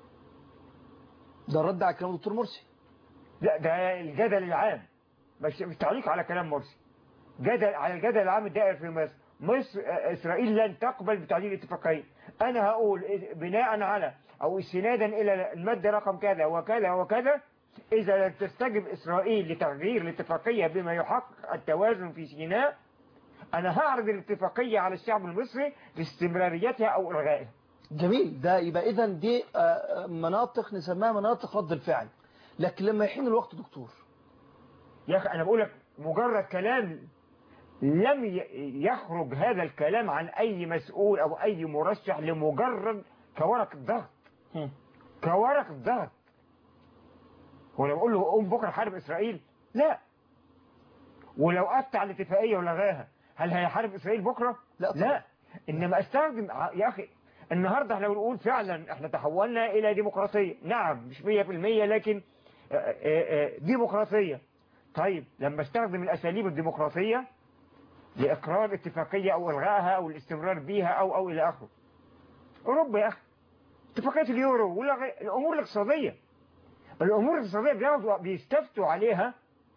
ده رد على كلام الدكتور مرسي؟ لا، ده الجدل العام، مش مش تعليق على كلام مرسي، جدل على الجدل العام الدائر في مصر. مصر إسرائيل لن تقبل بتعديل الاتفاقية. أنا هقول بناء على أو استنادا إلى المادة رقم كذا وكذا وكذا، إذا لم تستجب إسرائيل لتغيير الاتفاقية بما يحقق التوازن في سيناء، أنا هعرض الاتفاقية على الشعب المصري لاستمراريتها أو إلغائها. جميل، ده يبقى إذا دي مناطق نسميها مناطق رد الفعل. لكن لما يحين الوقت دكتور، يا أخي أنا بقول لك مجرد كلام، لم يخرج هذا الكلام عن أي مسؤول أو أي مرشح لمجرد كورقة ضغط. كورقة ضغط. هو لو بقول له قوم بكرة حارب إسرائيل؟ لا. ولو قطع الاتفاقية ولغاها، هل هيحارب إسرائيل بكرة؟ لا, لا. إنما استخدم يا أخي النهاردة احنا بنقول فعلا احنا تحولنا الى ديمقراطية، نعم مش مية في المية لكن ديمقراطية. طيب لما استخدم الاساليب الديمقراطية لاقرار اتفاقية او الغائها او الاستمرار بيها او او الى اخره. اوروبا يا اخي اتفاقية اليورو والامور الاقتصادية، الامور الاقتصادية بياخدوا بيستفتوا عليها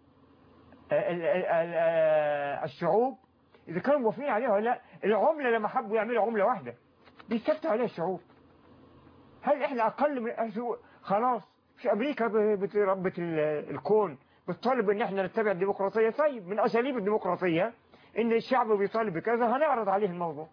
الشعوب اذا كانوا موافقين عليها ولا لا. العملة لما حبوا يعملوا عملة واحدة بيستفتوا عليها الشعوب. هل احنا اقل من خلاص؟ مش امريكا بتربط الكون بتطالب ان احنا نتبع الديمقراطية؟ طيب من اساليب الديمقراطية ان الشعب بيطالب بكذا هنعرض عليه الموضوع.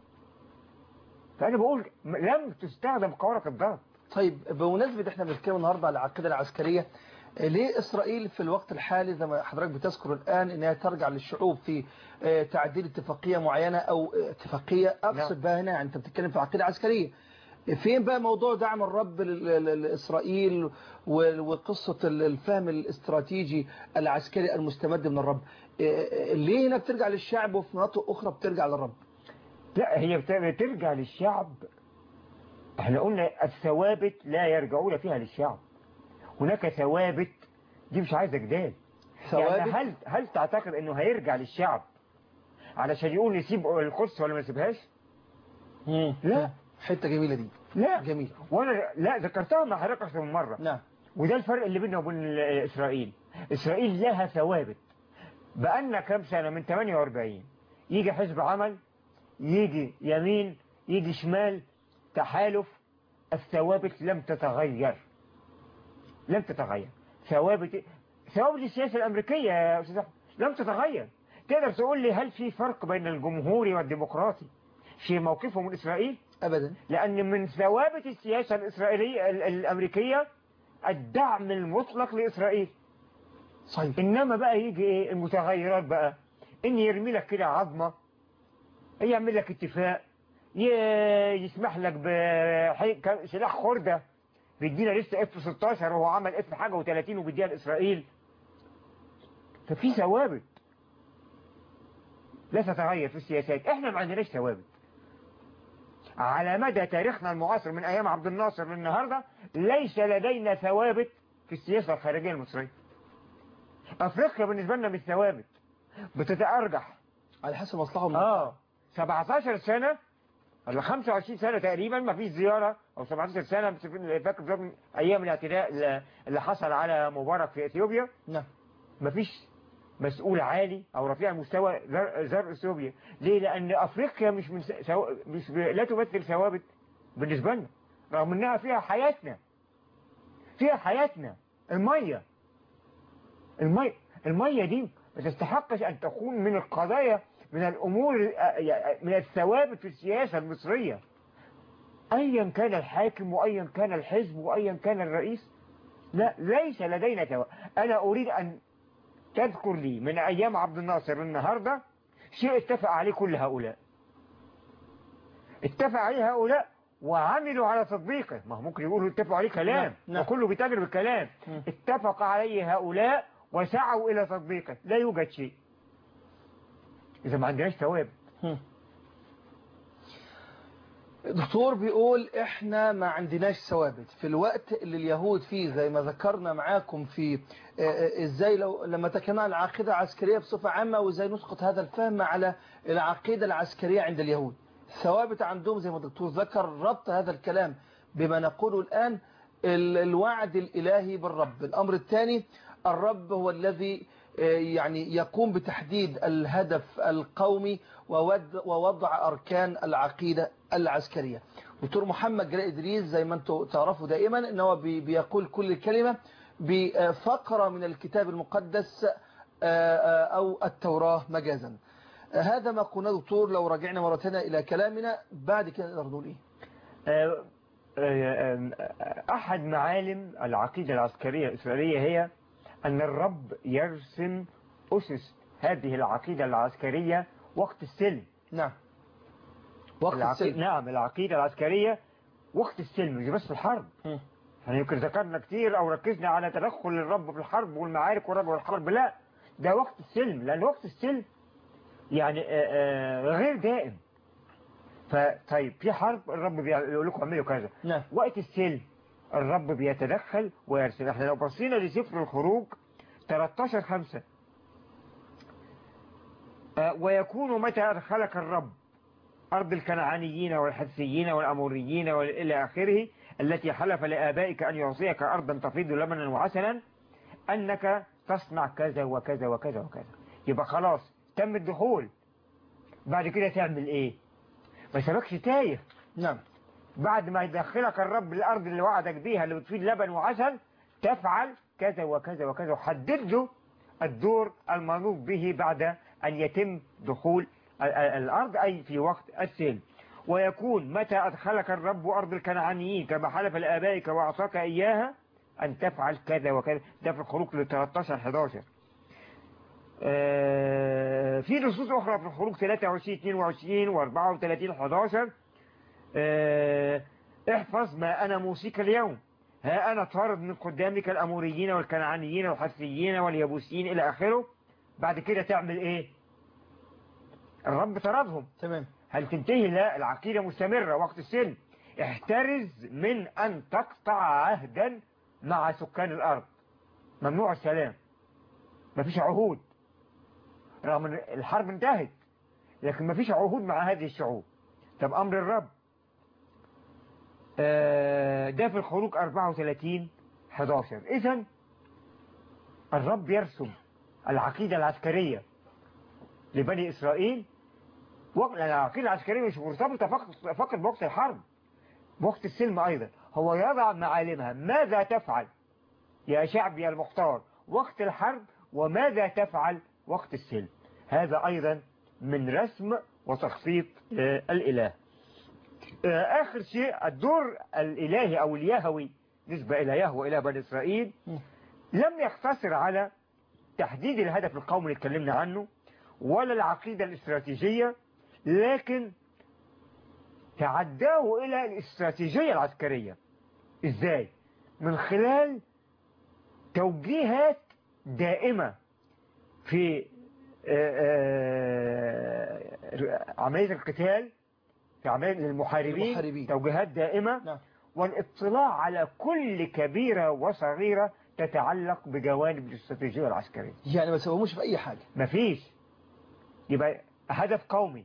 فانا بقول لم تستخدم قوارق الضغط. طيب بمناسبة احنا بنتكلم النهارده على العقيدة العسكرية، ليه إسرائيل في الوقت الحالي زي ما حضرتك بتذكر الآن إنها ترجع للشعوب في تعديل اتفاقية معينة أو اتفاقية أقصد بها هنا، يعني أنت بتتكلم في عقيدة عسكرية، فين بقى موضوع دعم الرب لإسرائيل وقصة الفهم الاستراتيجي العسكري المستمد من الرب؟ ليه هنا بترجع للشعب وفي مناطق أخرى بترجع للرب؟ لا هي بترجع للشعب. احنا قلنا الثوابت لا يرجعون فيها للشعب، هناك ثوابت دي مش عايزة جدال. ثوابت يعني هل هل تعتقد انه هيرجع للشعب علشان يقول يسيب القدس ولا ما يسيبهاش؟ لا. حته جميله دي. لا جميل. وانا لا ذكرتها مع حضرتك اكثر من مره. نعم. وده الفرق اللي بيننا وبين اسرائيل. اسرائيل لها ثوابت بقالنا كام سنه من ثمانية وأربعين، يجي حزب عمل، يجي يمين، يجي شمال، تحالف، الثوابت لم تتغير. لم تتغير ثوابت ثوابت السياسة الأمريكية يا أستاذ أحمد لم تتغير. تقدر تقول لي هل في فرق بين الجمهوري والديمقراطي في موقفه من إسرائيل؟ أبدا. لأن من ثوابت السياسة الإسرائيلية الأمريكية الدعم المطلق لإسرائيل. صحيح. إنما بقى يجي إيه المتغيرات بقى؟ إن يرمي لك كده عظمة، يعمل لك اتفاق، يسمح لك بسلاح خردة، بيدينا لسه اف ستاشر وهو عمل اف حاجة وثلاثين وبيديها لإسرائيل. ففي ثوابت لا تتغير في السياسات. احنا ما عندناش ثوابت على مدى تاريخنا المعاصر من ايام عبد الناصر للنهارده. ليس لدينا ثوابت في السياسة الخارجية المصرية. افريقيا بالنسبة لنا مش ثوابت، بتتأرجح على حسب مصلحة. اه سبعتاشر سنة ولا خمسة وعشرين سنة تقريبا ما فيش زيارة، او سبعتاشر سنة فاكر ايام الاعتداء اللي حصل على مبارك في اثيوبيا. نعم. ما فيش مسؤول عالي او رفيع مستوى زار اثيوبيا. ليه؟ لان افريقيا مش من سو... مش ب... لا تمثل ثوابت بالنسبة لنا، رغم انها فيها حياتنا فيها حياتنا المية المية المية دي ما تستحقش ان تكون من القضايا، من الأمور، من الثوابت في السياسة المصرية. أيا كان الحاكم وأيا كان الحزب وأيا كان الرئيس، لا ليس لدينا ثوابت. أنا أريد أن تذكر لي من أيام عبد الناصر النهاردة شيء اتفق عليه كل هؤلاء، اتفق عليه هؤلاء وعملوا على تطبيقه. ما هو ممكن يقولوا اتفقوا عليه كلام وكله بيتاجر بالكلام. اتفق عليه هؤلاء وسعوا إلى تطبيقه. لا يوجد شيء إذا ما عندناش ثوابت. دكتور بيقول إحنا ما عندناش ثوابت في الوقت اللي اليهود فيه، زي ما ذكرنا معاكم في إزاي لو لما تكلمنا عن العقيدة العسكرية بصفة عامة وإزاي نسقط هذا الفهم على العقيدة العسكرية عند اليهود. ثوابت عندهم زي ما الدكتور ذكر ربط هذا الكلام بما نقوله الآن الوعد الإلهي بالرب. الأمر الثاني الرب هو الذي يعني يقوم بتحديد الهدف القومي ووضع أركان العقيدة العسكرية. دكتور محمد جلال إدريس زي ما انتم تعرفوا دائما أنه بيقول كل كلمة بفقرة من الكتاب المقدس أو التوراة مجازا. هذا ما قلنا دكتور. لو رجعنا مرتين إلى كلامنا بعد كده نقدر نقول إيه؟ أحد معالم العقيدة العسكرية الإسرائيلية هي أن الرب يرسم أسس هذه العقيدة العسكرية وقت السلم. نعم. وقت العقيدة السلم. نعم العقيدة العسكرية وقت السلم مش بس في الحرب. يعني يمكن ذكرنا كتير أو ركزنا على تدخل الرب في الحرب والمعارك والرب والحرب. لا، ده وقت السلم، لأن وقت السلم يعني غير دائم. فطيب في حرب الرب بيقول لكم اعملوا كذا. نعم. وقت السلم الرب بيتدخل ويرسل. احنا لو بصينا لسفر الخروج ثلاثة عشر خمسة آه ويكون متى أدخلك الرب أرض الكنعانيين والحثيين والأموريين وإلى آخره التي حلف لآبائك أن يعطيك أرضا تفيض لبنا وعسلا أنك تصنع كذا وكذا وكذا وكذا. يبقى خلاص تم الدخول. بعد كده تعمل إيه؟ ما سبكش تايه. نعم. بعد ما يدخلك الرب الأرض اللي وعدك بيها اللي بتفيد لبن وعسل تفعل كذا وكذا وكذا، وحدد له الدور المنوط به بعد أن يتم دخول الأرض أي في وقت السلم. ويكون متى أدخلك الرب أرض الكنعانيين كما حلف لآبائك وأعطاك إياها أن تفعل كذا وكذا. ده في الخروج ل ثلاثة عشر إحدى عشر. آه في نصوص أخرى في الخروج ثلاثة وعشرين اثنين وعشرين وأربعة وثلاثين إحدى عشر. آه احفظ ما أنا موصيك اليوم، ها أنا طارد من قدامك الأموريين والكنعانيين والحثيين واليبوسيين إلى آخره. بعد كده تعمل إيه؟ الرب طردهم. تمام. هل تنتهي؟ لا، العقيدة مستمرة وقت السلم. احترز من أن تقطع عهدا مع سكان الأرض. ممنوع السلام، مفيش عهود، رغم ان الحرب انتهت لكن مفيش عهود مع هذه الشعوب. طب أمر الرب ده في الخروج أربعة وثلاثين إحدى عشر. إذن الرب يرسم العقيدة العسكرية لبني إسرائيل. العقيدة العسكرية مش مرتبطة فقط فقط بوقت الحرب، بوقت السلم أيضا. هو يضع معالمها ماذا تفعل يا شعبي المختار وقت الحرب وماذا تفعل وقت السلم. هذا أيضا من رسم وتخطيط الإله. آخر شيء الدور الإلهي أو اليهوي نسبة إلى يهوه إلى بني إسرائيل لم يقتصر على تحديد الهدف القومي اللي اتكلمنا عنه ولا العقيدة الاستراتيجية، لكن تعداه إلى الاستراتيجية العسكرية. إزاي؟ من خلال توجيهات دائمة في عملية القتال، في عملية المحاربين, المحاربين. توجيهات دائمة. نعم. والاطلاع على كل كبيرة وصغيرة تتعلق بجوانب الاستراتيجية العسكرية. يعني ما سوهموش في أي حاجة. مفيش. يبقى هدف قومي،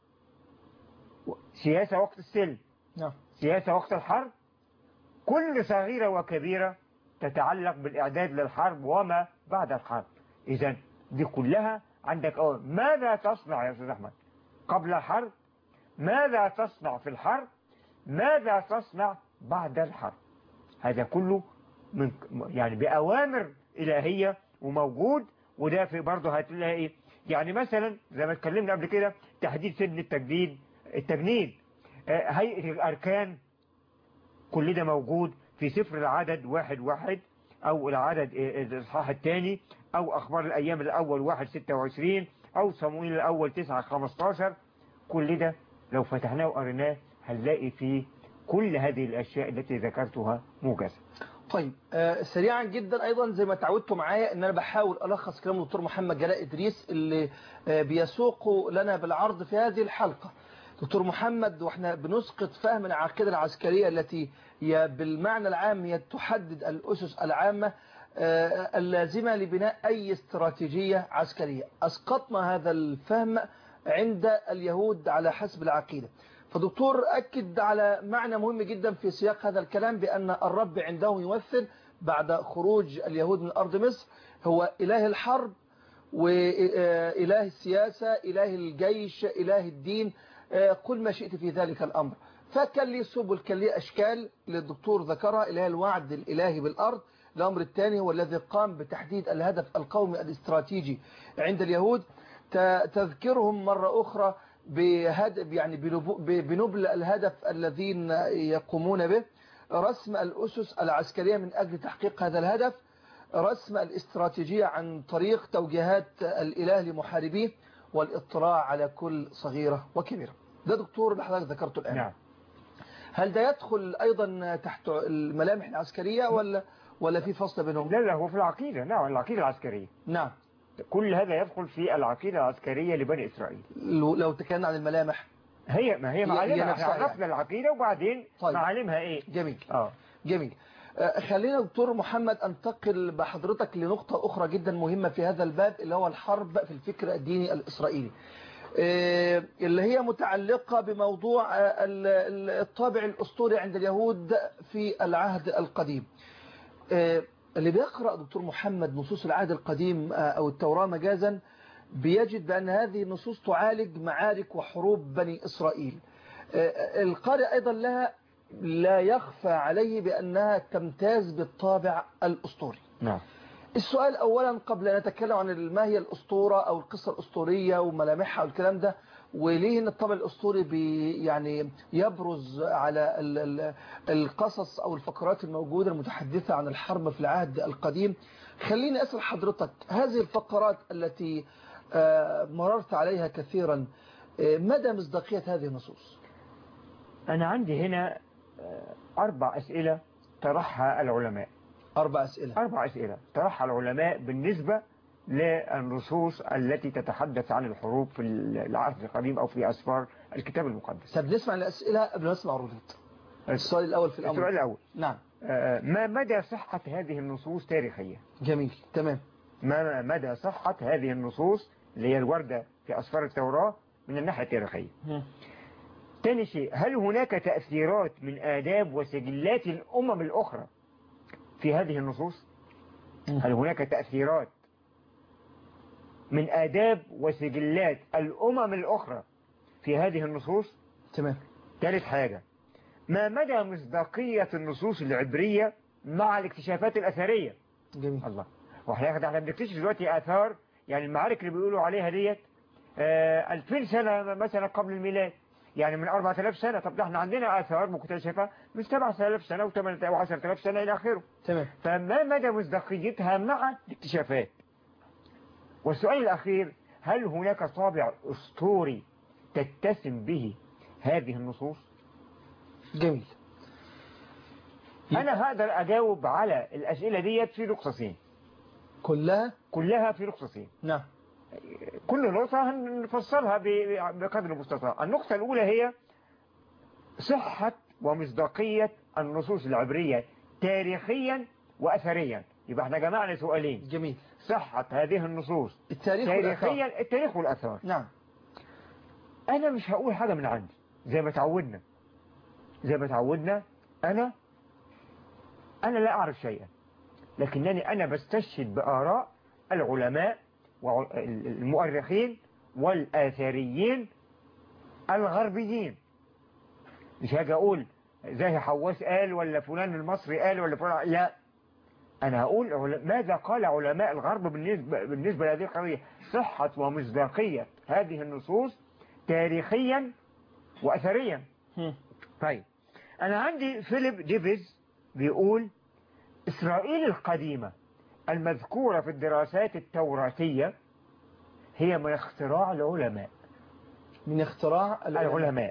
سياسة وقت السلم. نعم. سياسة وقت الحرب، كل صغيرة وكبيرة تتعلق بالإعداد للحرب وما بعد الحرب. إذن دي كلها عندك. أول ماذا تصنع يا أستاذ أحمد قبل الحرب، ماذا تصنع في الحرب، ماذا تصنع بعد الحرب. هذا كله من يعني بأوامر إلهية وموجود. وده في برضه هتلاقي يعني مثلا زي ما اتكلمنا قبل كده تحديد سن التجديد التجنيد، هيئة الأركان، كل ده موجود في سفر العدد واحد واحد أو العدد الإصحاح الثاني أو أخبار الأيام الأول واحد ستة وعشرين أو صموئيل الأول تسعة خمستاشر. كل ده لو فتحناه وقرناه هنلاقي فيه كل هذه الأشياء التي ذكرتها موجزة. طيب آه سريعا جدا أيضا زي ما تعودتوا معايا أن أنا بحاول ألخص كلام الدكتور محمد جلاء إدريس اللي آه بيسوق لنا بالعرض في هذه الحلقة. دكتور محمد، وإحنا بنسقط فهم العقيدة العسكرية التي هي بالمعنى العام هي تحدد الأسس العامة آه اللازمة لبناء أي استراتيجية عسكرية. أسقطنا هذا الفهم عند اليهود على حسب العقيدة. فدكتور أكد على معنى مهم جدا في سياق هذا الكلام بأن الرب عندهم يمثل بعد خروج اليهود من أرض مصر هو إله الحرب وإله السياسة، إله الجيش، إله الدين، قل ما شئت في ذلك الأمر. فكان لي سبل، كان لي أشكال للدكتور ذكرها، إله الوعد الإلهي بالأرض. الأمر الثاني هو الذي قام بتحديد الهدف القومي الاستراتيجي عند اليهود، تذكرهم مرة أخرى بهدف يعني بنبل الهدف الذين يقومون به، رسم الأسس العسكرية من أجل تحقيق هذا الهدف، رسم الاستراتيجية عن طريق توجيهات الإله لمحاربيه، والاطلاع على كل صغيرة وكبيرة. ده دكتور اللي حضرتك ذكرته الآن. نعم. هل ده يدخل أيضا تحت الملامح العسكرية ولا ولا في فصل بينهم؟ لا لا هو في العقيدة. نعم العقيدة العسكرية. نعم. كل هذا يدخل في العقيدة العسكرية لبني إسرائيل. لو تكلمنا عن الملامح هي ما هي هي معالمها، نفسها عرفنا يعني. العقيدة وبعدين طيب. معالمها ايه. جميل اه جميل. آه، خلينا دكتور محمد انتقل بحضرتك لنقطة أخرى جدا مهمة في هذا الباب، اللي هو الحرب في الفكر الديني الإسرائيلي، آه، اللي هي متعلقة بموضوع آه، ال- ال- الطابع الأسطوري عند اليهود في العهد القديم. آه، اللي بيقرأ دكتور محمد نصوص العهد القديم آه، أو التوراة مجازا بيجد بأن هذه النصوص تعالج معارك وحروب بني إسرائيل. آه، القارئ أيضا لها لا يخفى عليه بأنها تمتاز بالطابع الأسطوري. نعم. السؤال أولا قبل أن نتكلم عن ما هي الأسطورة أو القصة الأسطورية وملامحها والكلام ده، وليه ان الطابع الأسطوري بي يعني يبرز على ال ال القصص أو الفقرات الموجودة المتحدثة عن الحرب في العهد القديم، خليني أسأل حضرتك هذه الفقرات التي آه، مررت عليها كثيرا، آه، مدى مصداقية هذه النصوص؟ أنا عندي هنا أربع أسئلة طرحها العلماء. أربع أسئلة أربع أسئلة طرحها العلماء بالنسبة للنصوص التي تتحدث عن الحروب في العهد القديم أو في أسفار الكتاب المقدس. طب نسمع الأسئلة قبل ما نسمع الردود. السؤال الأول في الأمر. السؤال الأول. نعم. ما مدى صحة هذه النصوص تاريخيا؟ جميل تمام. ما مدى صحة هذه النصوص اللي هي الوردة في أسفار التوراة من الناحية التاريخية؟ ثاني شيء، هل هناك تأثيرات من آداب وسجلات الأمم الأخرى في هذه النصوص؟ هل هناك تأثيرات من آداب وسجلات الأمم الأخرى في هذه النصوص؟ تمام. ثالث حاجة، ما مدى مصداقية النصوص العبرية مع الاكتشافات الأثرية؟ جميل. الله، واحنا احنا بنكتشف دلوقتي آثار، يعني المعارك اللي بيقولوا عليها ديت آه ألفين سنة مثلا قبل الميلاد، يعني من أربعة آلاف سنة. طب ده احنا عندنا آثار مكتشفة من سبعة آلاف سنة وثمانية أو عشرة آلاف سنة إلى آخره. تمام. فما مدى مصداقيتها مع الاكتشافات؟ والسؤال الأخير، هل هناك طابع أسطوري تتسم به هذه النصوص؟ جميل. أنا هقدر أجاوب على الأسئلة ديت في نقطتين. كلها؟ كلها في نقطتين. نعم. كل نقطة هنفصلها بقدر المستطاع. النقطة الأولى هي صحة ومصداقية النصوص العبرية تاريخيا وأثريا. يبقى احنا جمعنا سؤالين. جميل. صحة هذه النصوص التاريخ تاريخيا والأثار. التاريخ والأثار. نعم. أنا مش هقول حاجة من عندي زي ما تعودنا زي ما تعودنا أنا أنا لا أعرف شيئا، لكنني أنا بستشهد بآراء العلماء والمؤرخين والآثاريين الغربيين. مش هاجي أقول زي حواس قال ولا فلان المصري قال ولا فلان، لا، أنا هقول ماذا قال علماء الغرب بالنسبة, بالنسبة لهذه القضية، صحة ومصداقية هذه النصوص تاريخيا وأثريا. طيب، أنا عندي فيليب ديفيز بيقول إسرائيل القديمة المذكورة في الدراسات التوراتية هي من اختراع العلماء. من اختراع العلماء, العلماء.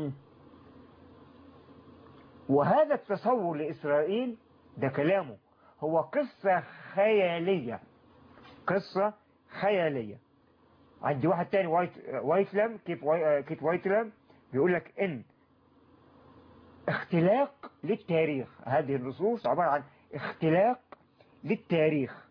وهذا التصور لإسرائيل ده كلامه هو قصة خيالية، قصة خيالية. عندي واحد تاني وايت وايتلام كيف واي كيف وايتلام بيقول لك إن اختلاق للتاريخ، هذه النصوص عبارة عن اختلاق للتاريخ،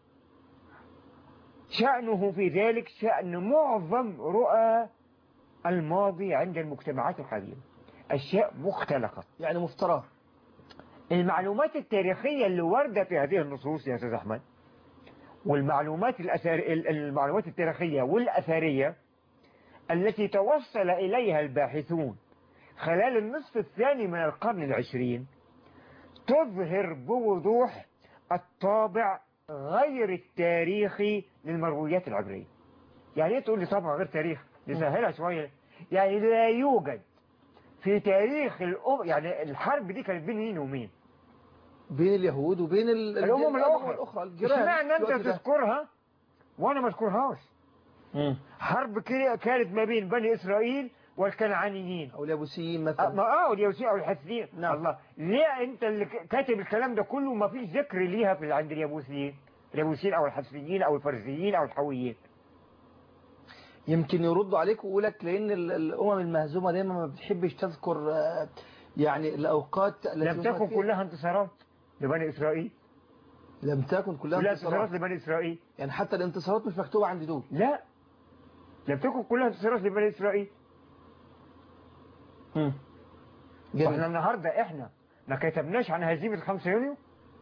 شأنه في ذلك شأن معظم رؤى الماضي عند المجتمعات القديمة، أشياء مختلقة يعني مفتراه. المعلومات التاريخية اللي واردة في هذه النصوص يا أستاذ أحمد، والمعلومات الأثار المعلومات التاريخية والأثرية التي توصل إليها الباحثون خلال النصف الثاني من القرن العشرين تظهر بوضوح الطابع غير التاريخي للمرويات العبرية. يعني ايه تقول لي طابع غير تاريخي؟ نسهلها شوية. يعني لا يوجد في تاريخ الأم، يعني الحرب دي كانت بين مين ومين؟ بين اليهود وبين ال... الأمم الأخرى, الأخرى. الجيران. اشمعنى أنت تذكرها وأنا ما أذكرهاش؟ حرب كانت ما بين بني إسرائيل والكنعانيين أو اليابوسيين مثلا. ما اه اليابوسيين أو الحثيين. نعم. الله، ليه أنت اللي كاتب الكلام ده كله ما فيش ذكر ليها في عند اليابوسيين اليابوسيين أو الحثيين أو الفرزيين أو الحويين؟ يمكن يردوا عليك ويقول لك لان ال- الامم المهزومه دايما ما بتحبش تذكر آه، يعني الاوقات التي لم تكن نصرت فيها. كلها انتصارات لبني إسرائيل، لم تكن كلها كلها انتصارات. انتصارات لبني إسرائيل. يعني حتى الانتصارات مش مكتوبه عند دول. لا، لم تكن كلها انتصارات لبني إسرائيل. مم. واحنا جميل. النهاردة احنا ما كتبناش عن هزيمة خمسة يونيو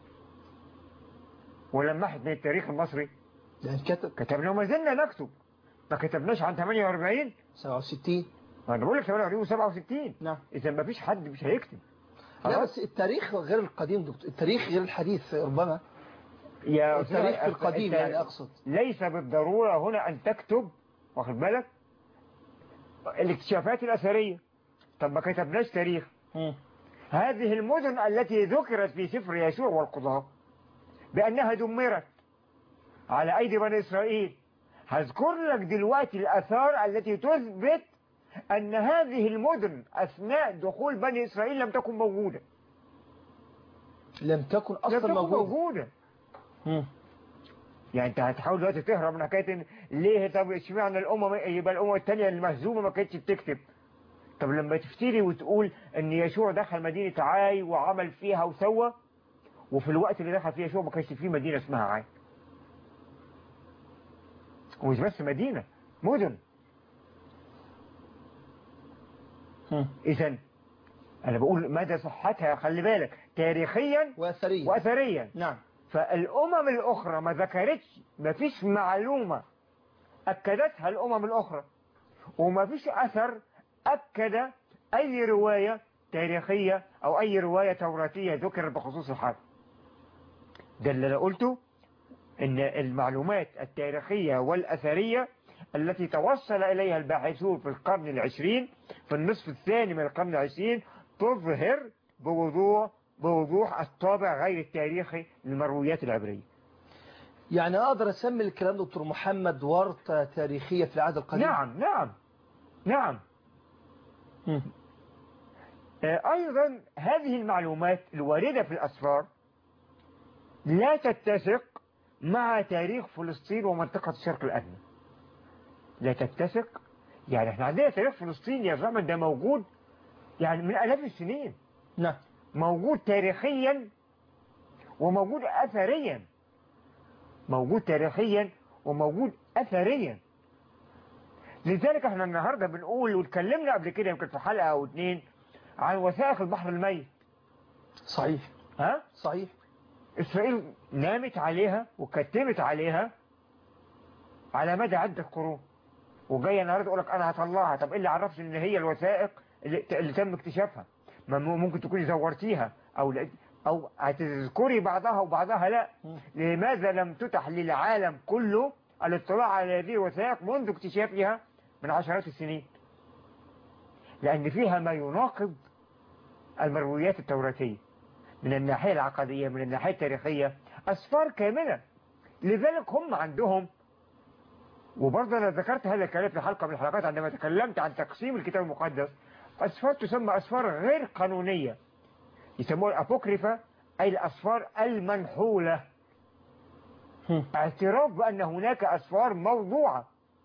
ولمحت من التاريخ المصري؟ يعني كتب كتبنا وما زلنا نكتب. ما كتبناش عن ثمانية وأربعين. سبعة وستين. انا بقول لك ثمانية وأربعين وسبعة وستين. نعم. اذا ما فيش حد مش هيكتب. لا خلاص؟ بس التاريخ غير القديم دكتور، التاريخ غير الحديث ربما. يا التاريخ أستاذ، القديم الت- يعني أقصد. ليس بالضرورة هنا أن تكتب، واخد بالك، الاكتشافات الأثرية. طب ما كتبناش تاريخ. مم. هذه المدن التي ذكرت في سفر يشوع والقضاء بأنها دمرت على أيدي بني إسرائيل، هذكر لك دلوقتي الآثار التي تثبت أن هذه المدن أثناء دخول بني إسرائيل لم تكن موجودة. لم تكن لم أصلا تكن موجودة. موجودة. مم. يعني انت هتحاول دلوقتي تهرب من حكايه إن ليه؟ طب اشمعنى الامم يبقى الامم الثانيه المهزومه ما كانتش بتكتب؟ طب لما تفتري وتقول ان يشوع دخل مدينه عاي وعمل فيها وسوى، وفي الوقت اللي دخل فيه يشوع ما كانش فيه مدينه اسمها عاي. ومش بس مدينه، مدن. مم. اذا انا بقول مدى صحتها، خلي بالك، تاريخيا وأثريا. واثريا. نعم. فالامم الاخرى ما ذكرتش، ما فيش معلومه اكدتها الامم الاخرى، وما فيش أثر أكد أي رواية تاريخية أو أي رواية توراتية ذكرت بخصوص الحرب. ده اللي أنا قلته، إن المعلومات التاريخية والأثرية التي توصل إليها الباحثون في القرن العشرين، في النصف الثاني من القرن العشرين، تظهر بوضوح بوضوح الطابع غير التاريخي للمرويات العبرية. يعني أقدر أسمي الكلام دكتور محمد ورطة تاريخية في العهد القديم؟ نعم نعم نعم. مم. أيضا هذه المعلومات الواردة في الأسفار لا تتسق مع تاريخ فلسطين ومنطقة الشرق الأدنى. لا تتسق. يعني احنا عندنا تاريخ فلسطين يا زلمة ده موجود يعني من آلاف السنين. نعم. موجود تاريخيا وموجود أثريا. موجود تاريخيا وموجود أثريا. لذلك احنا النهاردة بنقول واتكلمنا قبل كده يمكن في حلقة أو اتنين عن وثائق البحر الميت. صحيح. ها؟ صحيح. إسرائيل نامت عليها وكتمت عليها على مدى عدة قرون، وجاية النهارده تقول لك أنا هطلعها. طب إيه اللي عرفش إن هي الوثائق اللي, اللي تم اكتشافها؟ ما ممكن تكوني زورتيها أو أو هتذكري بعضها وبعضها لا. لماذا لم تتح للعالم كله الاطلاع على هذه الوثائق منذ اكتشافها من عشرات السنين؟ لأن فيها ما يناقض المرويات التوراتية من الناحية العقدية، من الناحية التاريخية، أسفار كاملة. لذلك هم عندهم، وبرضه أنا ذكرت هذا الكلام في حلقة من الحلقات عندما تكلمت عن تقسيم الكتاب المقدس، أسفار تسمى أسفار غير قانونية، يسموها الأبوكريفا، أي الأسفار المنحولة. اعتراف بأن هناك أسفار موضوعة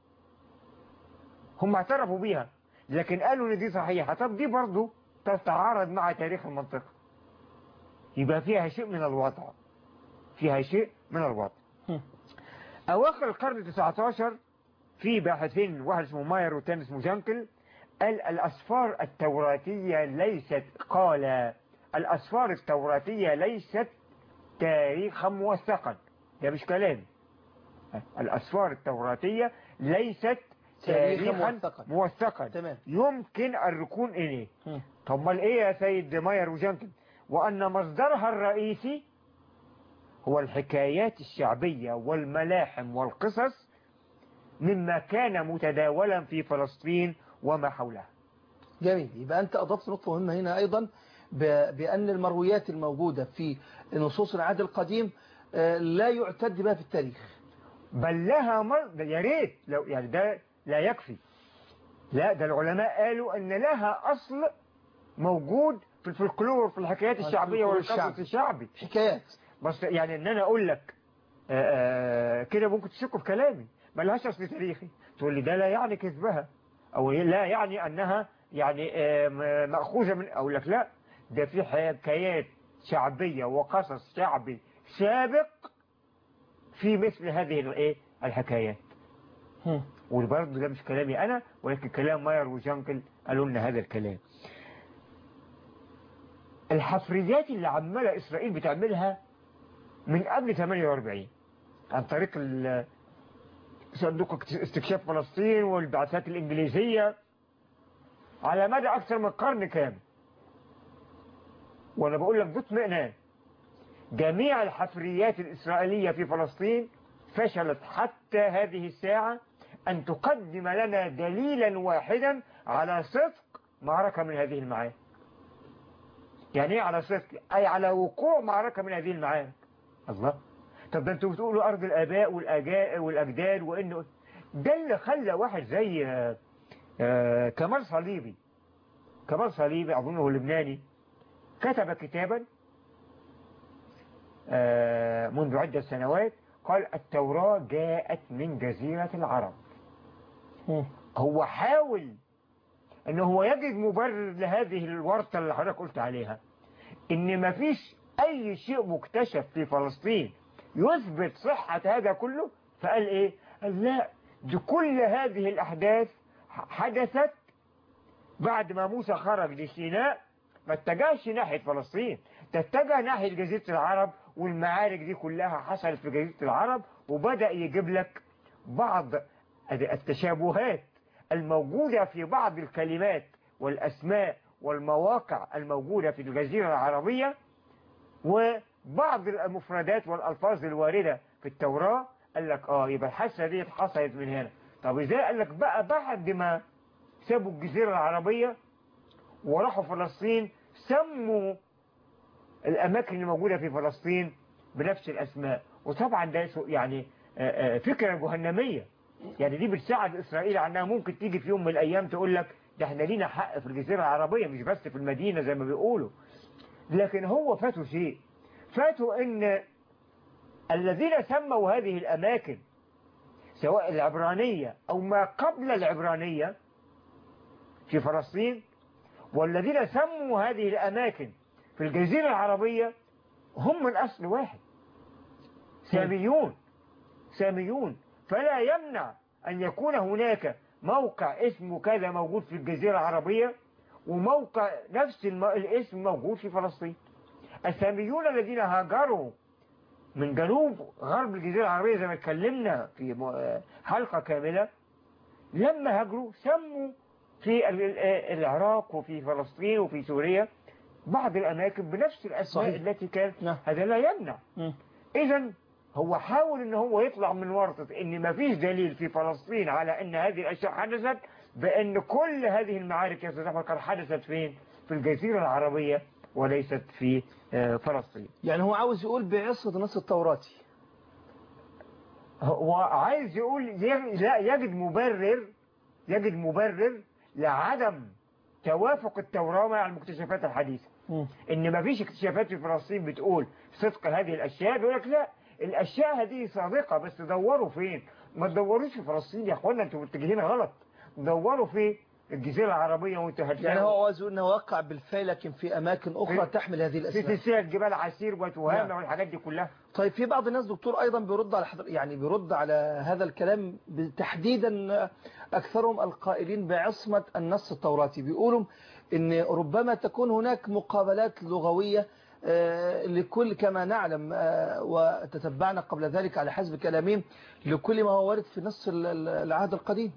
هم اعترفوا بها، لكن قالوا ان دي صحيحة. طب دي برضو تتعارض مع تاريخ المنطقة، يبقى فيها شيء من الوضع، فيها شيء من الوضع. أواخر القرن التاسع عشر في باحثين، واحد اسمه ماير والثاني اسمه جانكل، قال الأسفار التوراتية ليست، قال الأسفار التوراتية ليست تاريخا موثقا. ده مش كلام. الأسفار التوراتية ليست تاريخا موثقا, موثقا. تمام. يمكن الركون إليه. طب ما ايه يا سيد ماير وجانكن؟ وأن مصدرها الرئيسي هو الحكايات الشعبية والملاحم والقصص مما كان متداولا في فلسطين وما حولها. جميل. يبقى أنت أضفت نقطة مهمة هنا أيضا، بأن المرويات الموجودة في نصوص العهد القديم لا يعتد بها في التاريخ، بل لها مر... يا ريت لو يعني ده لا يكفي. لا، ده العلماء قالوا أن لها أصل موجود في الفلكلور، في الحكايات الشعبية والقصص الشعبي. حكايات. بس يعني ان انا اقول لك كده ممكن تشكوا في كلامي، ما لهاش أصل تاريخي. تقول لي ده لا يعني كذبها أو لا يعني أنها يعني مأخوذة من، أقول لك لا، ده في حكايات شعبية وقصص شعبي سابق في مثل هذه الايه الحكايات. وبرضه ده مش كلامي أنا، ولكن كلام ماير وجانكل قالوا لنا هذا الكلام. الحفريات اللي عمالة إسرائيل بتعملها من قبل ثمانية وأربعين عن طريق صندوق استكشاف فلسطين والبعثات الإنجليزية على مدى أكثر من قرن كامل. وأنا بقول لك باطمئنان جميع الحفريات الإسرائيلية في فلسطين فشلت حتى هذه الساعة أن تقدم لنا دليلا واحدا على صدق معركة من هذه المعارك. يعني ايه على صدق؟ أي على وقوع معركة من هذه المعارك. الله، طب ده انتوا بتقولوا أرض الآباء والأجاء والأجداد، وإنه ده اللي خلى واحد زي آآ آآ كمال صليبي كمال صليبي أظنه لبناني كتب كتابا منذ عدة سنوات قال التوراة جاءت من جزيرة العرب. هو حاول انه هو يجد مبرر لهذه الورطة اللي حضرتك قلت عليها، ان ما فيش اي شيء مكتشف في فلسطين يثبت صحة هذا كله. فقال ايه؟ قال لا، دي كل هذه الاحداث حدثت بعد ما موسى خرج لسيناء، ما اتجهش ناحية فلسطين، تتجه ناحية جزيرة العرب، والمعارك دي كلها حصلت في جزيرة العرب. وبدأ يجيب لك بعض التشابهات الموجودة في بعض الكلمات والأسماء والمواقع الموجودة في الجزيرة العربية وبعض المفردات والألفاظ الواردة في التوراة. قال لك آه يبقى الحادثة دي حصلت من هنا. طب إزاي؟ قال لك بقى بعد ما سابوا الجزيرة العربية وراحوا فلسطين سموا الأماكن اللي موجودة في فلسطين بنفس الأسماء. وطبعا ده يعني فكرة جهنمية. يعني دي بتساعد إسرائيل عنها ممكن تيجي في يوم من الأيام تقول لك ده احنا لينا حق في الجزيرة العربية مش بس في المدينة زي ما بيقولوا. لكن هو فاتوا شيء، فاتوا ان الذين سموا هذه الأماكن سواء العبرانية أو ما قبل العبرانية في فلسطين، والذين سموا هذه الأماكن في الجزيرة العربية هم من أصل واحد، ساميون ساميون. فلا يمنع أن يكون هناك موقع اسمه كذا موجود في الجزيرة العربية وموقع نفس الاسم موجود في فلسطين. الساميون الذين هاجروا من جنوب غرب الجزيرة العربية زي ما اتكلمنا في حلقة كاملة، لما هاجروا سموا في العراق وفي فلسطين وفي سوريا بعض الأماكن بنفس الأسماء صحيح. التي كانت نعم. هذا لا يمنع. إذن هو حاول ان هو يطلع من ورطة ان ما فيش دليل في فلسطين على ان هذه الاشياء حدثت، بان كل هذه المعارك يا استاذ احمد كانت حدثت فين؟ في الجزيرة العربية وليست في فلسطين. يعني هو عاوز يقول بعصر النص التوراتي، هو عايز يقول لا يجد مبرر يجد مبرر لعدم توافق التوراة مع المكتشفات الحديثة. م. ان ما فيش اكتشافات في فلسطين بتقول صدق هذه الاشياء. بيقول لك لا، الاشياء هذه صادقة بس دوروا فين؟ ما تدوروش في فلسطين يا اخوانا، انتوا متجهين غلط. دوروا في الجزيرة العربية وانتوا هتلاقوا. يعني هو عاوز انه وقع بالفعل لكن في اماكن اخرى تحمل هذه الاسماء، في سلسلة جبال عسير وتهامة نعم. والحاجات دي كلها. طيب في بعض الناس دكتور ايضا بيرد على حضر يعني بيرد على هذا الكلام تحديدا، اكثرهم القائلين بعصمة النص التوراتي، بيقولوا ان ربما تكون هناك مقابلات لغوية لكل كما نعلم وتتبعنا قبل ذلك على حسب كلامهم لكل ما هو وارد في نص العهد القديم.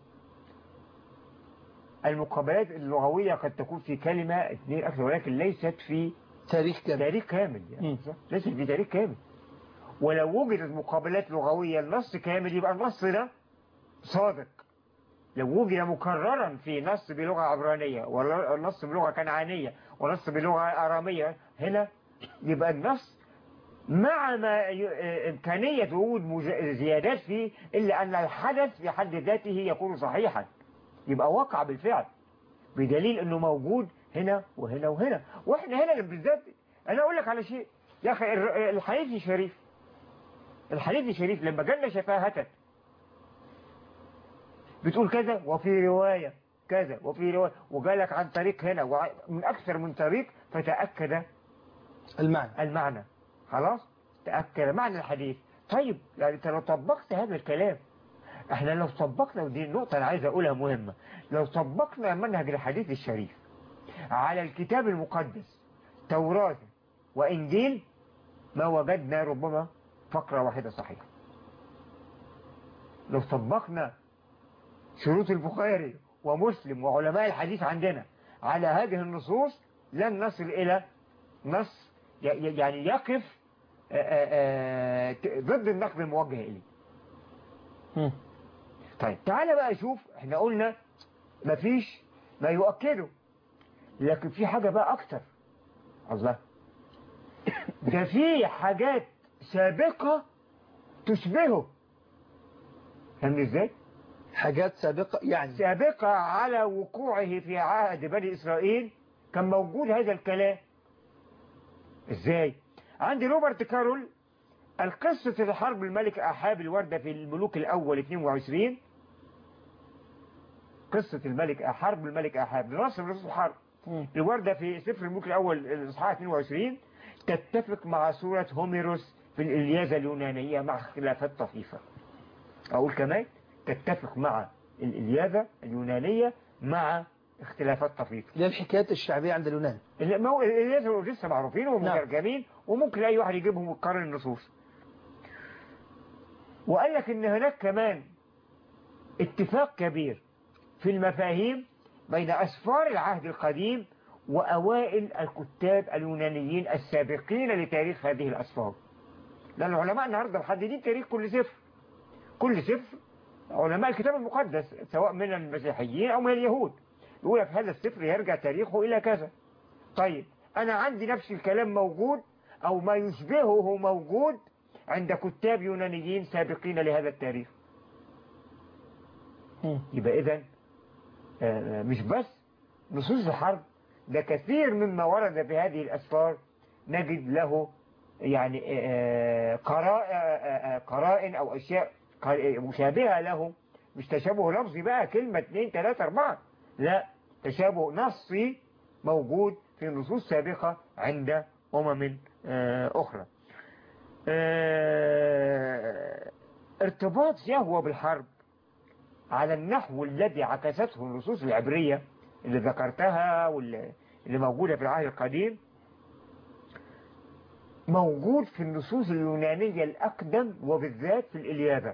المقابلات اللغوية قد تكون في كلمة اثنين أكثر، ولكن ليست في تاريخ كامل تاريخ كامل يعني. ليست في تاريخ كامل. ولو وجدت مقابلات لغوية النص كامل يبقى النص ده صادق. لو وجد مكررا في نص بلغة عبرانية ونص بلغة كنعانية ونص بلغة أرامية، هنا يبقى النص مع ما إمكانية وجود زيادات فيه إلا أن الحدث في حد ذاته يكون صحيحا، يبقى وقع بالفعل بدليل أنه موجود هنا وهنا وهنا. وإحنا هنا بالذات أنا أقول لك على شيء يا أخي، الحديث الشريف الحديث الشريف لما جالنا شفاهة بتقول كذا وفي رواية كذا وفي رواية وجالك عن طريق هنا ومن أكثر من طريق فتأكد المعنى المعنى خلاص تأكد معنى الحديث. طيب يعني انت لو طبقت هذا الكلام، احنا لو طبقنا، ودي النقطة أنا عايز أقولها مهمة، لو طبقنا منهج الحديث الشريف على الكتاب المقدس توراة وإنجيل ما وجدنا ربما فقرة واحدة صحيحة. لو طبقنا شروط البخاري ومسلم وعلماء الحديث عندنا على هذه النصوص لن نصل إلى نص يعني يقف ضد النقد الموجه إليه. طيب تعالى بقى شوف، احنا قلنا مفيش ما يؤكده، لكن في حاجة بقى أكتر. الله، ده في حاجات سابقة تشبهه. فهمني ازاي؟ حاجات سابقة يعني سابقة على وقوعه في عهد بني إسرائيل كان موجود هذا الكلام. ازاي؟ عندي روبرت كارول القصة الحرب الملك أحاب الوردة في الملوك الأول اثنين وعشرين، قصة الملك حرب الملك أحاب لنصر رسول الحرب الوردة في سفر الملوك الأول الإصحاح اثنين وعشرين تتفق مع سورة هوميروس في الإلياذة اليونانية مع اختلافات طفيفة. أقول كمان تتفق مع الإلياذة اليونانية مع اختلافات طفيفة. دي الحكايات الشعبية عند اليونان. الإلياذة لسه معروفين ومترجمين وممكن أي واحد يجيبهم ويقارن النصوص. وقال لك إن هناك كمان اتفاق كبير في المفاهيم بين أسفار العهد القديم وأوائل الكتاب اليونانيين السابقين لتاريخ هذه الأسفار. لأن العلماء النهاردة محددين تاريخ كل سفر. كل سفر علماء الكتاب المقدس سواء من المسيحيين أو من اليهود يقول لك هذا السفر يرجع تاريخه إلى كذا. طيب أنا عندي نفس الكلام موجود أو ما يشبهه موجود عند كتاب يونانيين سابقين لهذا التاريخ. يبقى إذن مش بس نصوص الحرب، ده كثير مما ورد في هذه الأسفار نجد له يعني قرائن أو أشياء مشابهة له، مش تشابه لفظي بقى كلمة اثنين ثلاثة أربعة، لا تشابه نصي موجود في نصوص سابقة عند أمم أخرى. ارتباط يهوى بالحرب على النحو الذي عكسته النصوص العبرية اللي ذكرتها واللي موجودة في العهد القديم موجود في النصوص اليونانية الأقدم وبالذات في الإلياذة.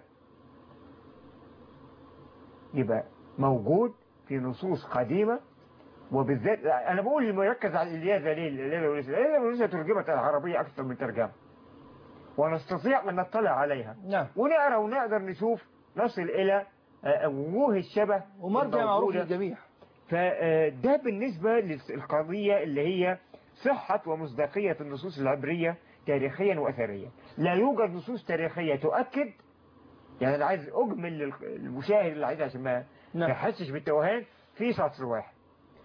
يبقى موجود في نصوص قديمة وبالذات أنا بقول المركز على الإلياذة ليه؟ الإلياذة والنساء ترجمت العربية أكثر من ترجمة ونستطيع أن نطلع عليها نعم. ونقرأ ونقدر نشوف نصل إلى وجوه الشبه ومرجع معروف للجميع. فده بالنسبة للقضية اللي هي صحة ومصداقية النصوص العبرية تاريخيا وأثريا. لا يوجد نصوص تاريخية تؤكد، يعني أنا عايز أجمل للمشاهد اللي عايز عشان ما يحسش بالتوهان في سطر واحد.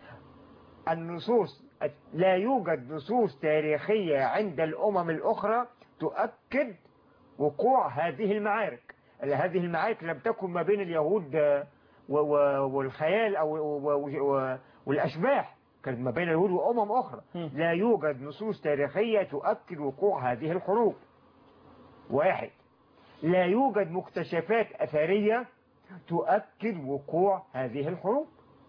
النصوص لا يوجد نصوص تاريخية عند الأمم الأخرى تؤكد وقوع هذه المعارك. هذه المعارك لم تكن ما بين اليهود والخيال أو والأشباح، كانت ما بين اليهود وأمم أخرى. لا يوجد نصوص تاريخية تؤكد وقوع هذه الحروب. واحد، لا يوجد مكتشفات أثرية تؤكد وقوع هذه الحروب.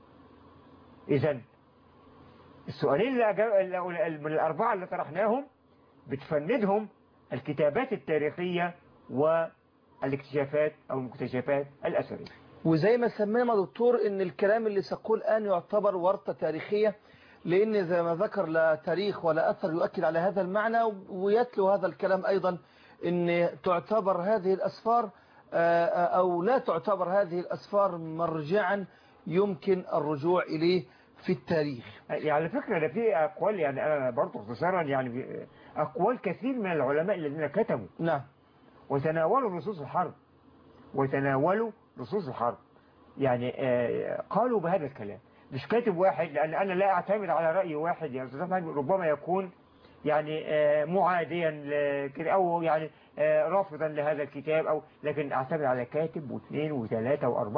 إذن السؤالين من الأربعة اللي طرحناهم بتفندهم الكتابات التاريخية والاكتشافات أو المكتشفات الأثرية. وزي ما سمينا دكتور ان الكلام اللي سأقول الآن يعتبر ورطة تاريخية، لأن زي ما ذكر لا تاريخ ولا أثر يؤكد على هذا المعنى. ويتلو هذا الكلام أيضا ان تعتبر هذه الأسفار أو لا تعتبر هذه الأسفار مرجعا يمكن الرجوع إليه في التاريخ. يعني على فكرة ده في أقوال، يعني أنا برضو اختصارا يعني أقوال كثير من العلماء الذين كتبوا نعم وتناولوا نصوص الحرب وتناولوا نصوص الحرب يعني قالوا بهذا الكلام. مش كاتب واحد، لأن أنا لا أعتمد على رأي واحد يا أستاذ أحمد، ربما يكون يعني معاديا كده أو يعني رافضا لهذا الكتاب، أو لكن أعتمد على كاتب واثنين وثلاثة وأربعة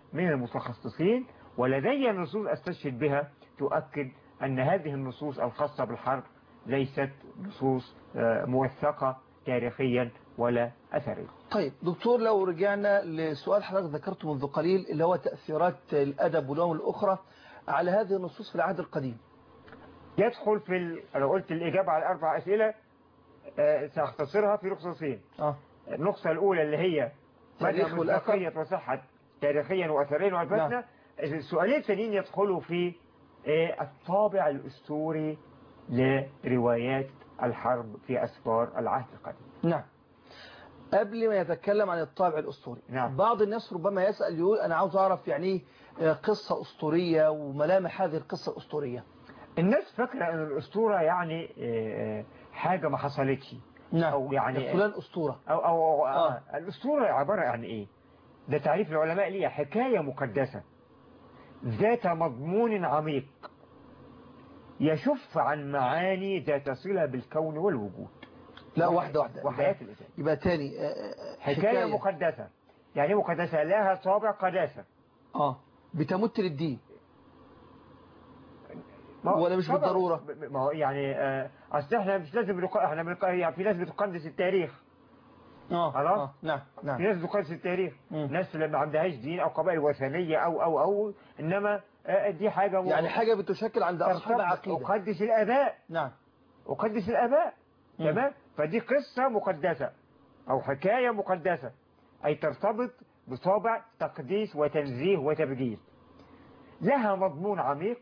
من المتخصصين، ولدي نصوص أستشهد بها تؤكد أن هذه النصوص الخاصة بالحرب ليست نصوص موثقة تاريخيا ولا أثريا. طيب دكتور، لو رجعنا لسؤال حضرتك ذكرته منذ قليل اللي هو تأثيرات الأدب والعلوم الأخرى على هذه النصوص في العهد القديم، يدخل في ال... لو قلت الإجابة على الأربع أسئلة أه سأختصرها في نقطتين. آه. النقطة الأولى اللي هي تاريخ مصداقية وصحة تاريخيا وأثريا وأثبتنا. نعم. السؤالين الثانيين يدخلوا في الطابع الأسطوري لروايات الحرب في أسفار العهد القديم. نعم. قبل ما يتكلم عن الطابع الأسطوري، نعم. بعض الناس ربما يسأل يقول أنا عاوز أعرف يعني قصة أسطورية وملامح هذه القصة الأسطورية. الناس فاكرة أن الأسطورة يعني حاجة ما حصلتش. نعم. أو يعني فلان أسطورة أو, أو, أو آه. الأسطورة عبارة عن إيه؟ ده تعريف العلماء ليها حكاية مقدسة ذات مضمون عميق يشف عن معاني ذات صلة بالكون والوجود. لا واحدة واحدة وحياة الإنسان. يبقى تاني حكاية, حكاية مقدسة. يعني مقدسة لها طابع قداسة. اه بتمت للدين ولا مش بالضرورة؟ ما هو يعني اصل احنا مش لازم بنق... احنا بنق... يعني في ناس بتقدس التاريخ. اه خلاص. آه. نعم نعم. في ناس بتقدس التاريخ. م. ناس اللي ما عندهاش دين او قبائل وثنية او او او انما دي حاجة م... يعني حاجة بتشكل عند اصحاب عقيدة. اقدس الاباء. نعم. اقدس الاباء. تمام. فدي قصة مقدسة او حكاية مقدسة اي ترتبط بطابع تقديس وتنزيه وتبجيل، لها مضمون عميق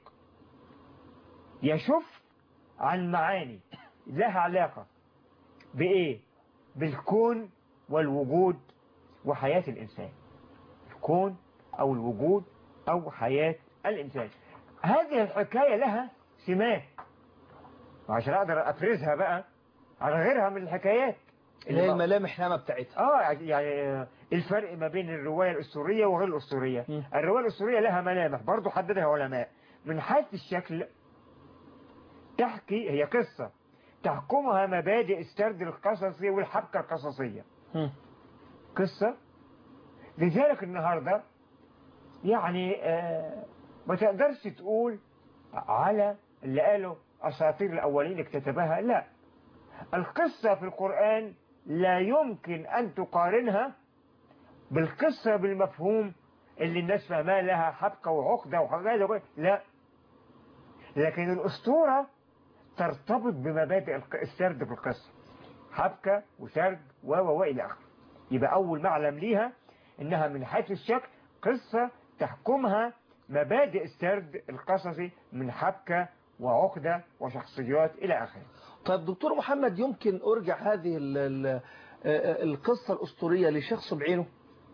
يشف عن معاني لها علاقة بإيه؟ بالكون والوجود وحياة الإنسان. الكون أو الوجود أو حياة الإنسان. هذه الحكاية لها سمات وعشان أقدر أفرزها بقى على غيرها من الحكايات اللي هي الملامح نامة بتاعتها. آه يعني الفرق ما بين الرواية الأسطورية وغير الأسطورية. م. الرواية الأسطورية لها ملامح برضو حددها علماء من حيث الشكل تحكي، هي قصة تحكمها مبادئ السرد القصصي والحبكة القصصية. م. قصة لذلك النهاردة يعني آه ما تقدرش تقول على اللي قالوا أساطير الأولين اكتتبها، لا. القصة في القرآن لا يمكن أن تقارنها بالقصة بالمفهوم اللي الناس فهمها لها حبكة وعقدة وحاجات، لا. لكن الأسطورة ترتبط بمبادئ السرد في القصة، حبكة وسرد و و إلى آخره. يبقى أول معلم ليها إنها من حيث الشكل قصة تحكمها مبادئ السرد القصصي من حبكة وعقدة وشخصيات إلى آخره. طيب دكتور محمد، يمكن أرجع هذه ال ال القصة الأسطورية لشخص بعينه؟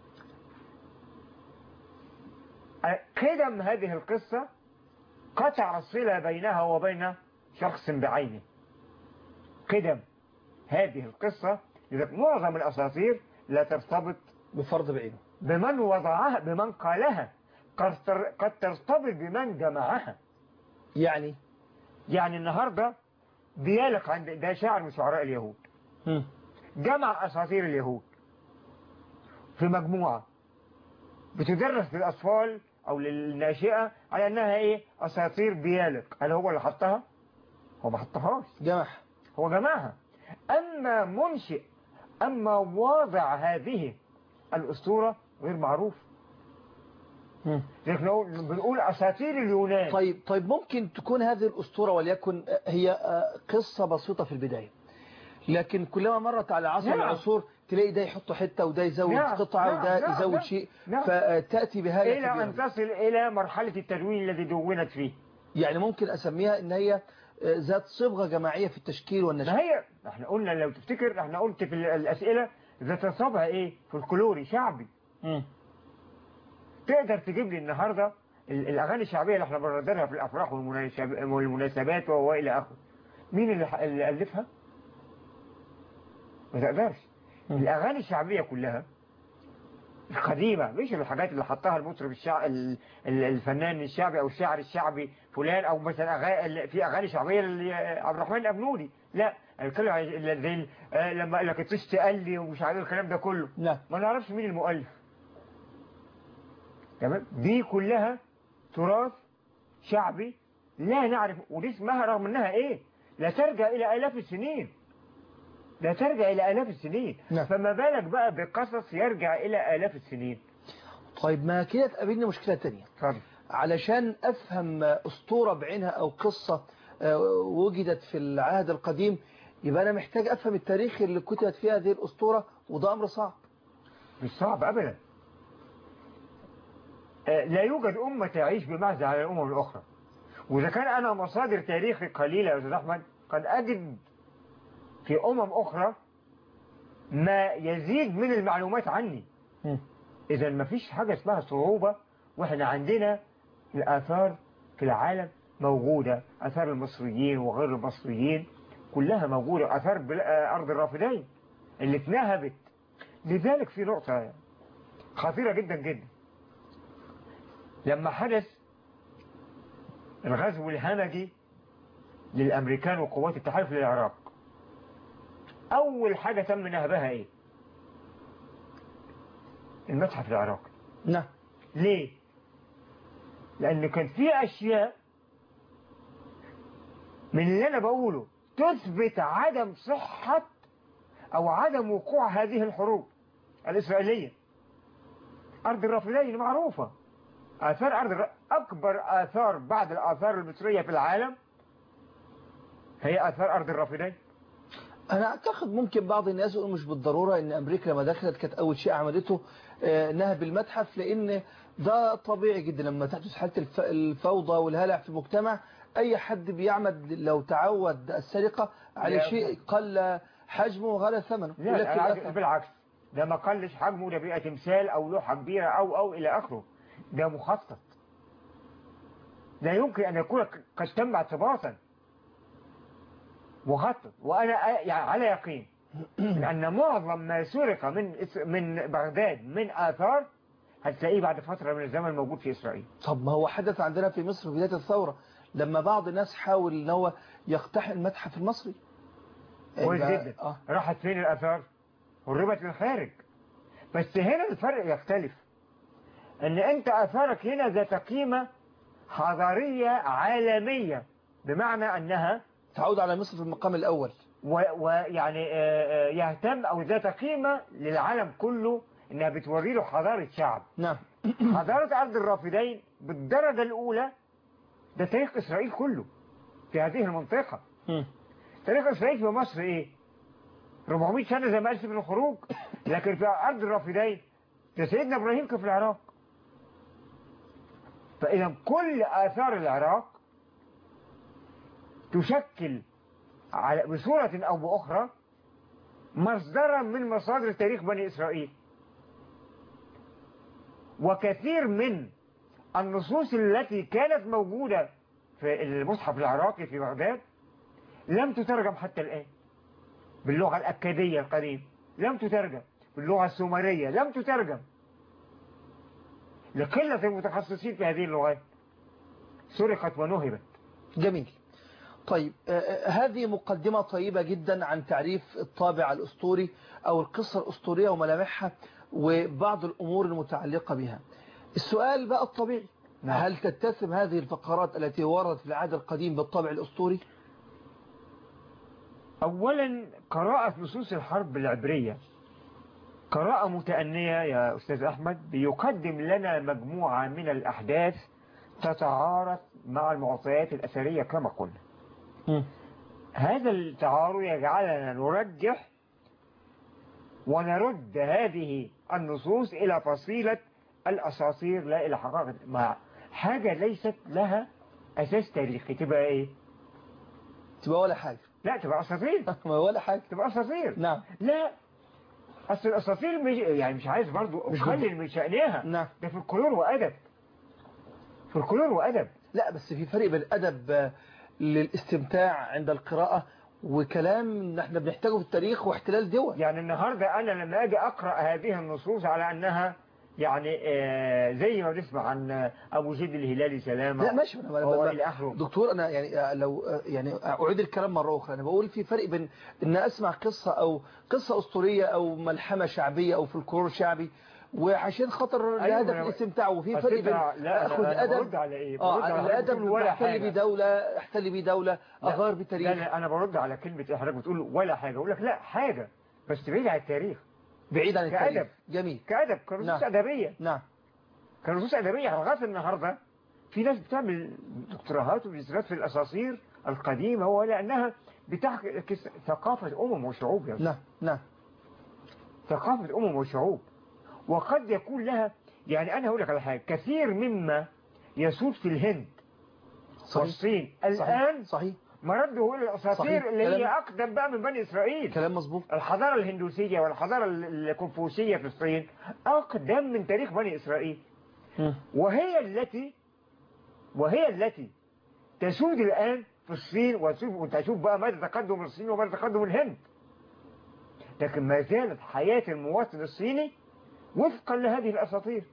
قدم هذه القصة قطع الصلة بينها وبين شخص بعينه. قدم هذه القصة لذلك معظم الأساطير لا ترتبط بفرد بعينه، بمن وضعها بمن قالها، قد ترتبط بمن جمعها. يعني يعني النهاردة بيالق عند ده شاعر من شعراء اليهود م. جمع أساطير اليهود في مجموعة بتدرس للأطفال أو للناشئة على أنها إيه؟ أساطير بيالق. هل هو اللي حطها؟ هو ما حطهاش، جمعها. هو جمعها. أما منشئ أما واضع هذه الأسطورة غير معروف. لكن بنقول أساطير اليونان. طيب طيب ممكن تكون هذه الأسطورة وليكن هي قصة بسيطة في البداية، لكن كلما مرت على عصر من العصور تلاقي ده يحط حتة وده يزود نعم. قطعة نعم. وده نعم. يزود نعم. شيء نعم. فتأتي بهاية إلى كبيرة أن تصل إلى مرحلة التدوين الذي دونت فيه. يعني ممكن أسميها إن هي ذات صبغة جماعية في التشكيل والنشر. ما هي احنا قلنا لو تفتكر احنا قلت في الأسئلة ذات صبغة ايه؟ فولكلوري شعبي. م. تقدر تجيب لي النهاردة الأغاني الشعبية اللي احنا بنرددها في الأفراح والمناسبات وإلى آخره، مين اللي ألفها؟ ما تقدرش. م. الأغاني الشعبية كلها القديمة، مش الحاجات اللي حطها المطرب الشع... الفنان الشعبي أو الشاعر الشعبي فلان، أو مثلا أغاني في أغاني شعبية عبد الرحمن الأبنودي، لا. الكلام زي لما قال لك الطش قال لي ومش عارف الكلام ده كله، لا. ما نعرفش مين المؤلف. تمام. دي كلها تراث شعبي لا نعرف، ودي اسمها رغم انها ايه لا ترجع الى الاف السنين، لا ترجع الى الاف السنين. نعم. فما بالك بقى بقصص يرجع الى الاف السنين. طيب ما كده تقابلني مشكلة تانية. طبعا. علشان أفهم أسطورة بعينها أو قصة وجدت في العهد القديم، يبقى أنا محتاج أفهم التاريخ اللي كتبت فيها هذه الأسطورة، وده أمر صعب. مش صعب أبدا. لا يوجد أمة تعيش بمعزة على الأمم الأخرى. وإذا كان أنا مصادر تاريخي قليلة يا أستاذ أحمد، قد أجد في أمم أخرى ما يزيد من المعلومات عني. إذا ما فيش حاجة اسمها صعوبة، وإحنا عندنا الآثار في العالم موجودة، آثار المصريين وغير المصريين كلها موجودة، آثار أرض الرافدين اللي اتنهبت. لذلك في نقطة خطيرة جدا جدا، لما حدث الغزو الهمجي للأمريكان وقوات التحالف للعراق، أول حاجة تم نهبها إيه؟ المتحف العراقي. نعم. ليه؟ لأن كان في أشياء من اللي أنا بقوله تثبت عدم صحة أو عدم وقوع هذه الحروب الإسرائيلية. أرض الرافدين معروفة، آثار أرض الر... أكبر آثار بعد الآثار المصرية في العالم هي آثار أرض الرافدين. أنا أعتقد ممكن بعض الناس يقول مش بالضرورة إن أمريكا لما دخلت كانت أول شيء عملته نهب المتحف، لأن ده طبيعي جدا لما تحدث حالة الفوضى والهلع في المجتمع. أي حد بيعمد لو تعود السرقة على شيء قل حجمه وغلى ثمنه. لا بالعكس، ده ما قلش حجمه، ده بيئة تمثال أو لوحة كبيرة أو أو إلى آخره. ده مخطط، لا يمكن أن يكون قد تم اعتباطا مخطط. وأنا يعني على يقين أن معظم ما سرق من من بغداد من آثار هتلاقيه بعد فترة من الزمن موجود في إسرائيل. طب ما هو حدث عندنا في مصر في بداية الثورة، لما بعض الناس حاول ان هو يقتحم المتحف المصري. كويس جدا. آه. راحت فين الآثار؟ هربت للخارج. بس هنا الفرق يختلف، ان انت آثارك هنا ذات قيمة حضارية عالمية، بمعنى انها تعود على مصر في المقام الاول، ويعني يهتم او ذات قيمة للعالم كله، انها بتوري له حضارة شعب. نعم. حضارة أرض الرافدين بالدرجة الأولى ده تاريخ إسرائيل كله في هذه المنطقة. م. تاريخ إسرائيل في مصر إيه؟ أربعمائة سنة زي ما قال في الخروج، لكن في أرض الرافدين ده سيدنا إبراهيم كان في العراق. فإذا كل آثار العراق تشكل على بصورة أو بأخرى مصدرا من مصادر تاريخ بني إسرائيل. وكثير من النصوص التي كانت موجودة في المصحف العراقي في بغداد لم تترجم حتى الآن باللغة الأكادية القديم، لم تترجم باللغة السومرية، لم تترجم لقلة المتخصصين في هذه اللغات، سرقت ونهبت. جميل. طيب آه هذه مقدمة طيبة جدا عن تعريف الطابع الأسطوري أو القصة الأسطورية وملامحها وبعض الأمور المتعلقة بها. السؤال بقى الطبيعي، نعم. هل تتسم هذه الفقرات التي وردت في العهد القديم بالطابع الأسطوري؟ أولا قراءة نصوص الحرب العبرية قراءة متأنية يا أستاذ أحمد، بيقدم لنا مجموعة من الأحداث تتعارض مع المعطيات الأثرية كما قلنا. م. هذا التعارض يجعلنا نرجح ونرد هذه النصوص إلى فصيلة الأساطير لا إلى حقائق، مع حاجة ليست لها أساس تاريخي. تبقى إيه؟ تبقى ولا حاجة. لا تبقى أساطير. ولا حاجة. تبقى أساطير. نعم. لا أصل الأساطير مش يعني مش عايز برضو أقلل من شأنها. نعم. ده في الكلور وأدب. في الكلور وأدب. لا بس في فرق بين أدب للاستمتاع عند القراءة وكلام احنا بنحتاجه في التاريخ واحتلال دول. يعني النهاردة أنا لما أجي أقرأ هذه النصوص على أنها يعني آه زي ما بنسمع عن أبو زيد الهلالي سلامة. لا ماشي. أنا دكتور أنا يعني لو يعني أعيد الكلام مرة أخرى، أنا بقول في فرق بين إن أسمع قصة أو قصة أسطورية أو ملحمة شعبية أو فلكلور شعبي، وعشان خاطر أيوة الهدف أنا- الاستمتاع، وفي أصل فرق أنت- بين لا، أنا- اخذ أنا ادب برد على إيه؟ اه برد على على حضرتك الادب بتقول ولا احتل حاجة. بدوله احتل بدوله لا، اغار بتاريخ. لا لا، أنا برد على كلمة حضرتك بتقول ولا حاجة، أقول لك لا حاجة بس بعيد عن التاريخ. بعيد عن التاريخ. كأدب. جميل. كأدب، كنصوص نعم. أدبية. نعم. كنصوص أدبية لغاية النهاردة في ناس بتعمل دكتوراهات وماجستيرات في الأساطير القديمة، ولأنها بتحكي ثقافة أمم وشعوب يا أستاذ. نعم. نعم. ثقافة أمم وشعوب، وقد يكون لها، يعني أنا هقول لك على حاجة، كثير مما يسود في الهند صحيح. والصين صحيح. الآن صحيح. مرده إلى صحيح. الأساطير اللي هي كلام- أقدم بقى من بني إسرائيل. كلام مظبوط. الحضارة الهندوسية والحضارة الكونفوشية في الصين أقدم من تاريخ بني إسرائيل، مم. وهي التي وهي التي تسود الآن في الصين، وتشوف وتشوف بقى ماذا تقدم الصين وماذا تقدم الهند. لكن ما زالت حياة المواطن الصيني وفقا لهذه الأساطير،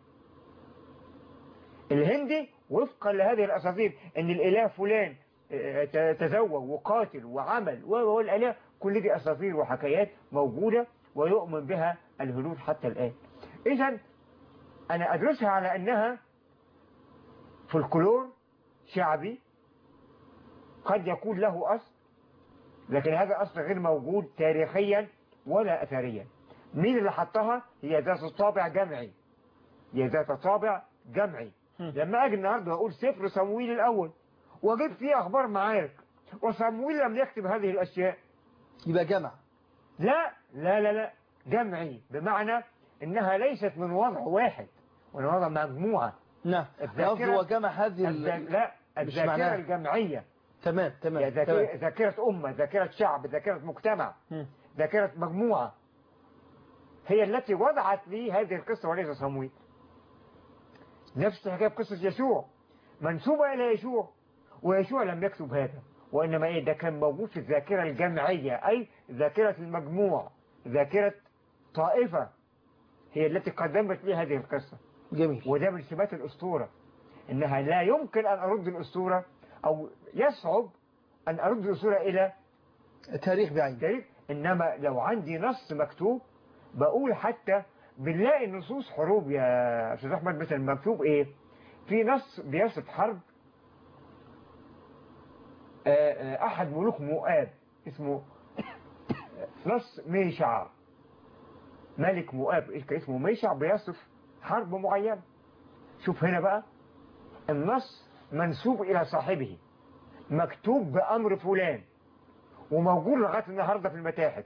الهندي وفقا لهذه الأساطير، أن الإله فلان تزوج وقاتل وعمل والإله، كل دي أساطير وحكايات موجودة ويؤمن بها الهنود حتى الآن. إذن أنا أدرسها على أنها فولكلور شعبي قد يكون له أصل، لكن هذا أصل غير موجود تاريخيا ولا أثريا. مين اللي حطها؟ هي ذات طابع جمعي، هي ذات طابع جمعي. لما أجي النهاردة أقول سفر صمويل الأول وأجيب فيه أخبار معارك، وصمويل لم يكتب هذه الأشياء، يبقى جمع. لا لا لا لا، جمعي بمعنى إنها ليست من وضع واحد، ومن وضع مجموعة. نعم. الذاكرة- هو جمع هذه الذا- ال... لا، مش الذاكرة معناها. الجمعية، تمام. تمام. يعني تمام. ذاكرة ذاكرة أمة، ذاكرة شعب، ذاكرة مجتمع، مم. ذاكرة مجموعة، هي التي وضعت لي هذه القصة وليس صمويل. نفس حكاية قصة يسوع منسوبة إلى يسوع، ويسوع لم يكتب هذا، وإنما إيه، ده كان موجود في الذاكرة الجمعية، أي ذاكرة المجموع، ذاكرة طائفة، هي التي قدمت لي هذه القصة. جميل. وده من سمات الأسطورة، إنها لا يمكن أن أرد الأسطورة، أو يصعب أن أرد الأسطورة إلى تاريخ بعين. تاريخ. إنما لو عندي نص مكتوب، بقول حتى بنلاقي نصوص حروب يا أستاذ أحمد، مثلا مكتوب إيه، في نص بيصف حرب أحد ملوك مؤاب اسمه نص ميشع، ملك مؤاب اسمه ميشع، بيصف حرب معينة. شوف هنا بقى، النص منسوب إلى صاحبه، مكتوب بأمر فلان، وموجود لغاية النهاردة في المتاحف،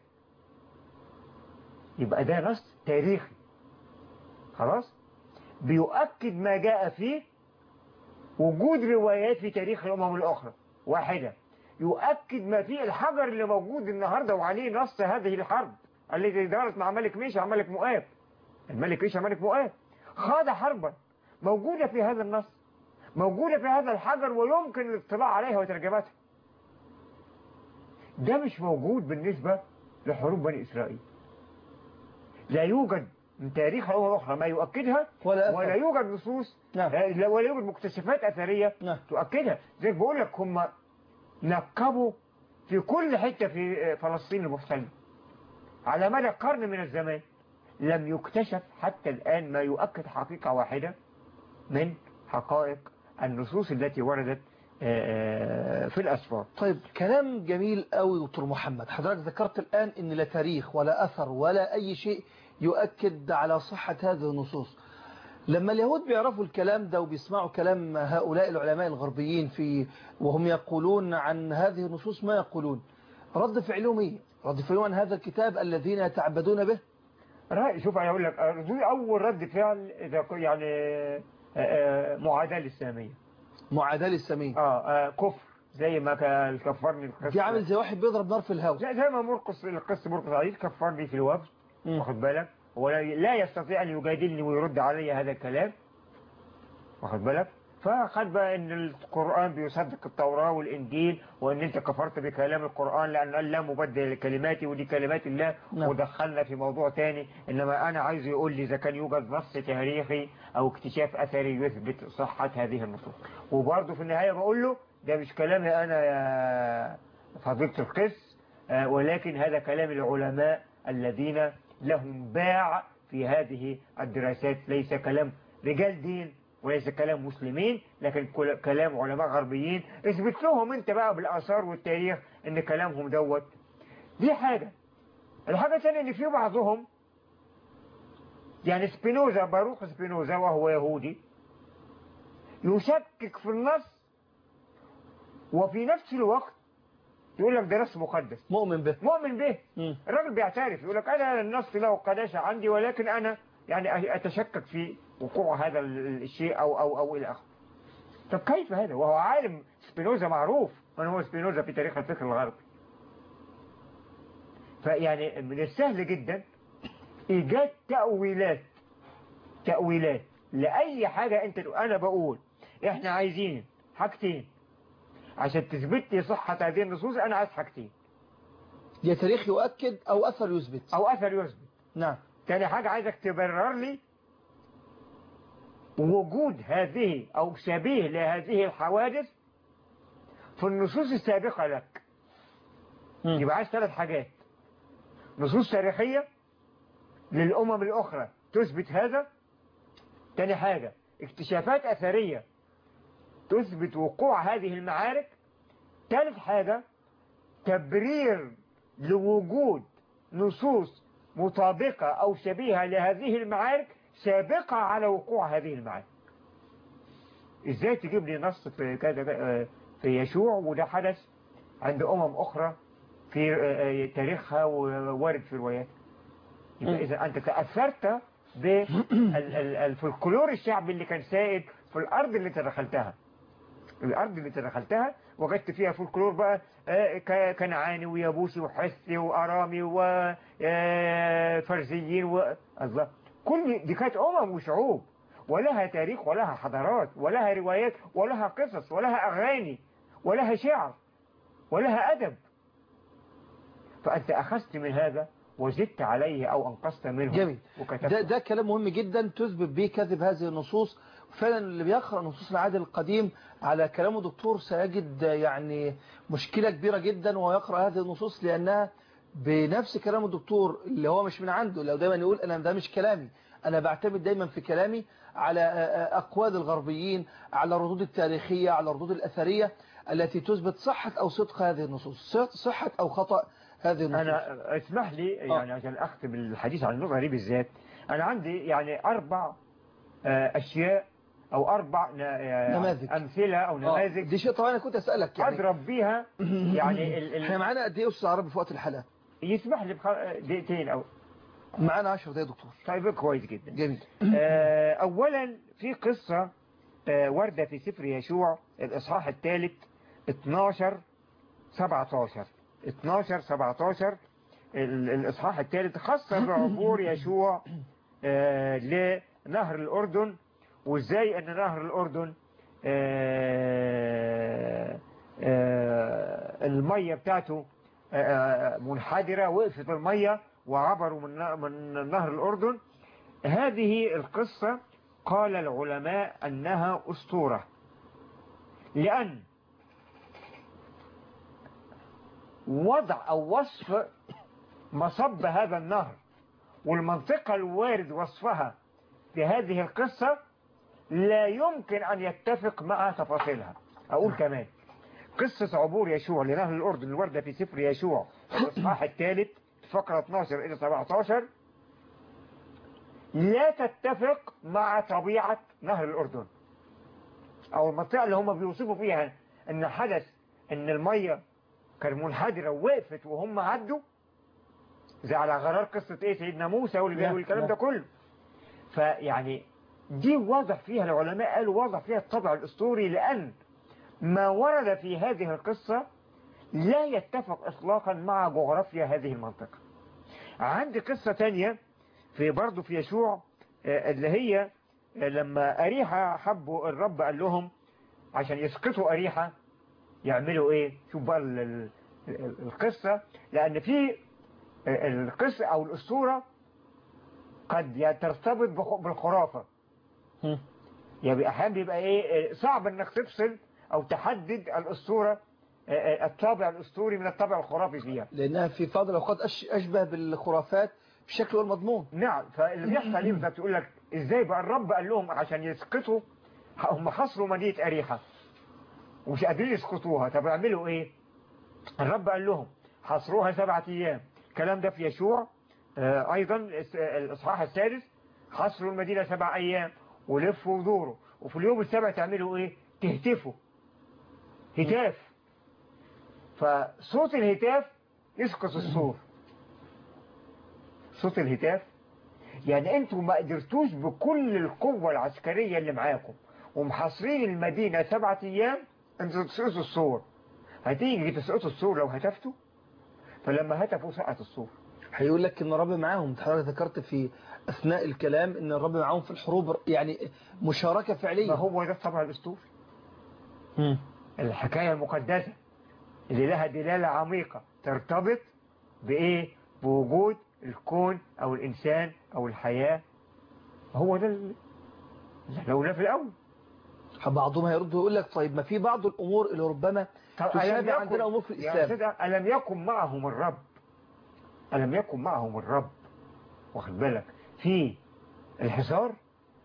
يبقى ده نص تاريخي خلاص، بيؤكد ما جاء فيه. وجود روايات في تاريخ الأمم الأخرى واحدة يؤكد ما فيه، الحجر اللي موجود النهاردة وعليه نص هذه الحرب التي دارت مع ملك ميشع ملك مؤاب. الملك ميشع ملك مؤاب خاض حربا موجودة في هذا النص، موجودة في هذا الحجر، ويمكن الاطلاع عليها وترجمتها. ده مش موجود بالنسبة لحروب بني إسرائيل، لا يوجد من تاريخ الأمم الأخرى ما يؤكدها، ولا أثر. ولا يوجد نصوص، نعم. ولا يوجد مكتشفات أثرية نعم. تؤكدها. زي بقول لك، هم نقبوا في كل حتة في فلسطين المحتلة على مدى قرن من الزمان، لم يكتشف حتى الآن ما يؤكد حقيقة واحدة من حقائق النصوص التي وردت في الأسفار. طيب، كلام جميل قوي دكتور محمد. حضرتك ذكرت الآن ان لا تاريخ ولا أثر ولا أي شيء يؤكد على صحة هذه النصوص. لما اليهود بيعرفوا الكلام ده وبيسمعوا كلام هؤلاء العلماء الغربيين في وهم يقولون عن هذه النصوص ما يقولون، رد فعلهم ايه؟ رد فعلهم عن هذا الكتاب الذين يتعبدون به؟ رأي شوف، أنا أقول لك أول رد فعل إذا يعني معاداة الإسلامية، معاداة الإسلامية. آه, آه كفر، زي ما كفرني القصة دي عامل زي واحد بيضرب نار في الهواء. لا، زي ما مرقص القصة مرقص عزيز كفرني في الوفد، واخد بالك، ولا لا يستطيع أن يجادلني ويرد علي هذا الكلام، واخد بالك. فقد بقى ان القرآن بيصدق التوراة والإنجيل، وان انت كفرت بكلام القرآن لأن لا مبدل لكلماتي ودي كلمات الله. نعم. ودخلنا في موضوع تاني، انما انا عايز يقول لي اذا كان يوجد نص تاريخي او اكتشاف اثري يثبت صحة هذه النصوص. وبرضه في النهاية بقول له ده مش كلامي انا يا فضيلة القس، ولكن هذا كلام العلماء الذين لهم باع في هذه الدراسات ليس كلام رجال دين وليس كلام مسلمين، لكن كلام علماء غربيين. اثبت لهم انت بقى بالآثار والتاريخ ان كلامهم دوت. دي حاجة. الحاجة الثانية ان في بعضهم يعني سبينوزا، باروخ سبينوزا وهو يهودي، يشكك في النص وفي نفس الوقت يقول لك ده نص مقدس، مؤمن به مؤمن به. م. الراجل بيعترف يقول لك انا النص له قداسة عندي، ولكن انا يعني اتشكك في وقوع هذا الشيء او او او الى اخره. طب كيف هذا وهو عالم؟ سبينوزا معروف من هو سبينوزا في تاريخ الفكر الغربي. فيعني من السهل جدا ايجاد تأويلات تأويلات لأي حاجة. انت انا بقول احنا عايزين حاجتين عشان تثبت لي صحة هذه النصوص. انا عايز حاجتين، يا تاريخ يؤكد او اثر يثبت. او اثر يثبت. نعم. تاني حاجة عايزك تبرر لي وجود هذه او شبيه لهذه الحوادث في النصوص السابقة لك. م. يبقى عايز ثلاث حاجات: نصوص تاريخية للأمم الأخرى تثبت هذا. تاني حاجة اكتشافات أثرية تثبت وقوع هذه المعارك. ثالث حاجة تبرير لوجود نصوص مطابقة أو شبيهة لهذه المعارك سابقة على وقوع هذه المعارك. إزاي تجيب لي نص في كذا في يشوع وده حدث عند أمم أخرى في تاريخها ووارد في روايات؟ يبقى إذا أنت تأثرت بالفلكلور الشعبي اللي كان سائد في الأرض اللي تدخلتها. الأرض اللي تدخلتها وجدت فيها فلكلور بقى كنعاني ويابوسي وحثي وأرامي وفرزيين و... الله. كل دي كانت أمم وشعوب ولها تاريخ ولها حضارات ولها روايات ولها قصص ولها أغاني ولها شعر ولها أدب. فأنت أخذت من هذا وزدت عليه أو أنقصت منه. جميل. ده, ده كلام مهم جدا تثبت به كذب هذه النصوص. فعلا اللي بيقرأ نصوص العهد القديم على كلامه دكتور سيجد يعني مشكلة كبيرة جدا وهو يقرأ هذه النصوص، لأنها بنفس كلام الدكتور اللي هو مش من عنده. لو دايما يقول أنا ده مش كلامي، أنا بعتمد دايما في كلامي على أقوال الغربيين، على الردود التاريخية، على الردود الأثرية التي تثبت صحة أو صدق هذه النصوص، صحة أو خطأ هذه النصوص. أنا اسمح لي يعني عشان أختم الحديث عن النقطة دي بالذات. أنا عندي يعني أربع أشياء أو أربع نماذج أمثلة أو نماذج. دي شيء طبعا أنا كنت أسألك يعني أضرب بيها يعني ال ال احنا معانا قد إيه أستاذ عربي في وقت الحلقة؟ يسمح لي دقيقتين أو معانا عشر دقايق دكتور. طيب كويس جدا. جميل. أولا في قصة وردة في سفر يشوع الإصحاح الثالث اثناشر سبعتاشر اثناشر سبعتاشر الإصحاح الثالث خاصة بعبور يشوع لنهر الأردن، وإزاي أن نهر الأردن المية بتاعته منحدرة، وقفت المية وعبروا من نهر الأردن. هذه القصة قال العلماء أنها أسطورة، لأن وضع أو وصف مصب هذا النهر والمنطقة الوارد وصفها في هذه القصة لا يمكن أن يتفق مع تفاصيلها. أقول كمان قصة عبور يشوع لنهر الأردن الواردة في سفر يشوع الإصحاح الثالث فقرة اثناشر إلى سبعتاشر لا تتفق مع طبيعة نهر الأردن أو المنطقة اللي هم بيوصفوا فيها أن حدث أن المية كانت منحدرة ووقفت وهم عدوا، زي على غرار قصة إيه سيدنا موسى والكلام ده كله. فيعني دي واضح فيها العلماء قالوا واضح فيها الطبع الأسطوري، لأن ما ورد في هذه القصة لا يتفق إطلاقا مع جغرافيا هذه المنطقة. عندي قصة تانية في برضو في يشوع اللي هي لما أريحة حبوا الرب قال لهم عشان يسقطوا أريحة يعملوا إيه. شوف بقى القصة، لأن في القصة أو الأسطورة قد ترتبط بالخرافة. يعني أحيانا بيبقى إيه صعب إنك تفصل أو تحدد الأسطورة الطابع الأسطوري من الطابع الخرافي فيها، لأنها في بعض الأوقات أشبه بالخرافات بالشكل والمضمون. نعم. فاللي بيحصل ايه بالظبط؟ يقول لك ازاي بقى الرب قال لهم عشان يسقطوا، هم حصروا مدينة أريحة ومش قادرين يسقطوها، طب يعملوا ايه؟ الرب قال لهم حصروها سبعة ايام. الكلام ده في يشوع آه ايضا الاصحاح السادس، حصروا المدينة سبع ايام ولفوا ودوروا، وفي اليوم السابع تعملوا ايه؟ تهتفوا هتاف. فصوت الهتاف يسقط السور. صوت الهتاف يعني انتوا ما قدرتوش بكل القوة العسكرية اللي معاكم ومحاصرين المدينة سبعة ايام انتوا تسقطوا السور. هتيجي تسقطوا السور لو هتفتوا؟ فلما هتفوا سقط السور. هيقول لك ان الرب معاهم. حضرتك ذكرت في اثناء الكلام ان الرب معاهم في الحروب، يعني مشاركة فعلية. ما هو ده طبعا الاسطور، الحكاية المقدسة اللي لها دلالة عميقة ترتبط بايه؟ بوجود الكون او الانسان او الحياة. هو ده اللي قلنا في الاول. بعضهم هيرد ويقول لك طيب ما في بعض الامور اللي ربما تشابه عندنا امور في الاسلام. ألم يكن معهم الرب؟ ألم يكن معهم الرب واخد بالك في الحصار؟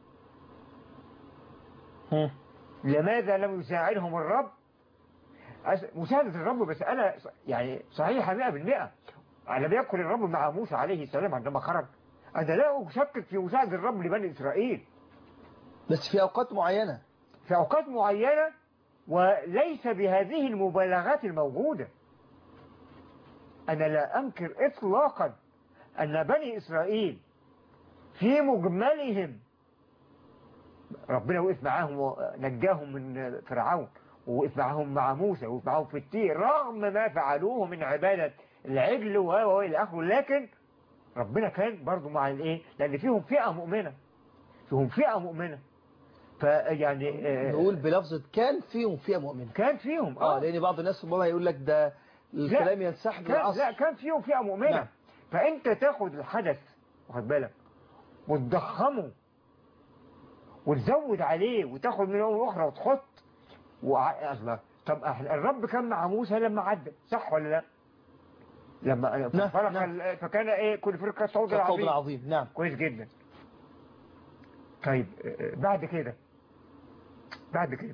لماذا لم يساعدهم الرب؟ مساعدة الرب مسألة يعني صحيحة مئة بالمئة. ألم يكن الرب مع موسى عليه السلام عندما خرج؟ أنا لا أشكك في مساعدة الرب لبني إسرائيل، بس في أوقات معينة، في أوقات معينة وليس بهذه المبالغات الموجودة. أنا لا أنكر إطلاقا أن بني إسرائيل في مجملهم ربنا وقف معاهم ونجاهم من فرعون، ووقف معاهم مع موسى، ووقف معاهم في التيه رغم ما فعلوه من عبادة العجل و إلى آخره، لكن ربنا كان برضو مع الإيه؟ لأن فيهم فئة مؤمنة، فيهم فئة مؤمنة. فيعني نقول بلفظة كان فيهم فئة مؤمنة. كان فيهم اه لأن بعض الناس ربما يقول لك ده الكلام ينسحب للعصر. لا كان فيهم فئة مؤمنة. نعم. فأنت تاخد الحدث واخد بالك وتضخمه وتزود عليه وتاخد من يوم أخرى وتحط وع... طب الرب كان مع موسى لما عدى، صح ولا لا؟ لما نعم. فرق نعم. فكان ايه كل فرقة صوت العظيم. العظيم. نعم كويس جدا. طيب بعد كده بعد كده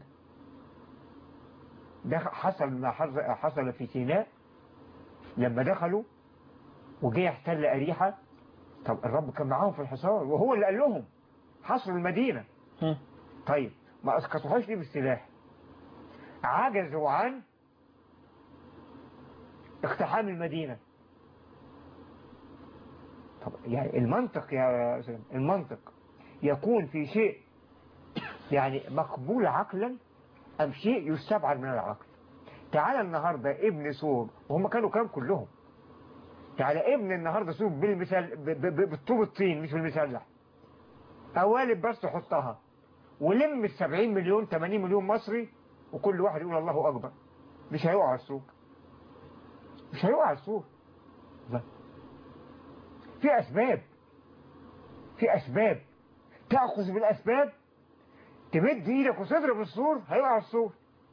ده حصل ما حصل في سيناء لما دخلوا وجه يحتل أريحة. طب الرب كان معاهم في الحصار وهو اللي قال لهم حصروا المدينة. م. طيب ما اسقطوهاش ليه بالسلاح؟ عجزوا عن اقتحام المدينة. طب يعني المنطق يا سلام، المنطق يكون في شيء يعني مقبول عقلا أم شيء يستبعد من العقل؟ تعالى النهاردة ابن سور، وهم كانوا كام كلهم، تعالى ابن النهاردة سور بالمثال بالطوب الطين مش بالمسلح، قوالب بس تحطها ولم السبعين مليون ثمانين مليون مصري وكل واحد يقول الله أكبر، مش هيقع على السور، مش هيقع على السور. في أسباب، في أسباب تأخذ بالأسباب، تمد إيدك وتضرب السور هيقع على السور.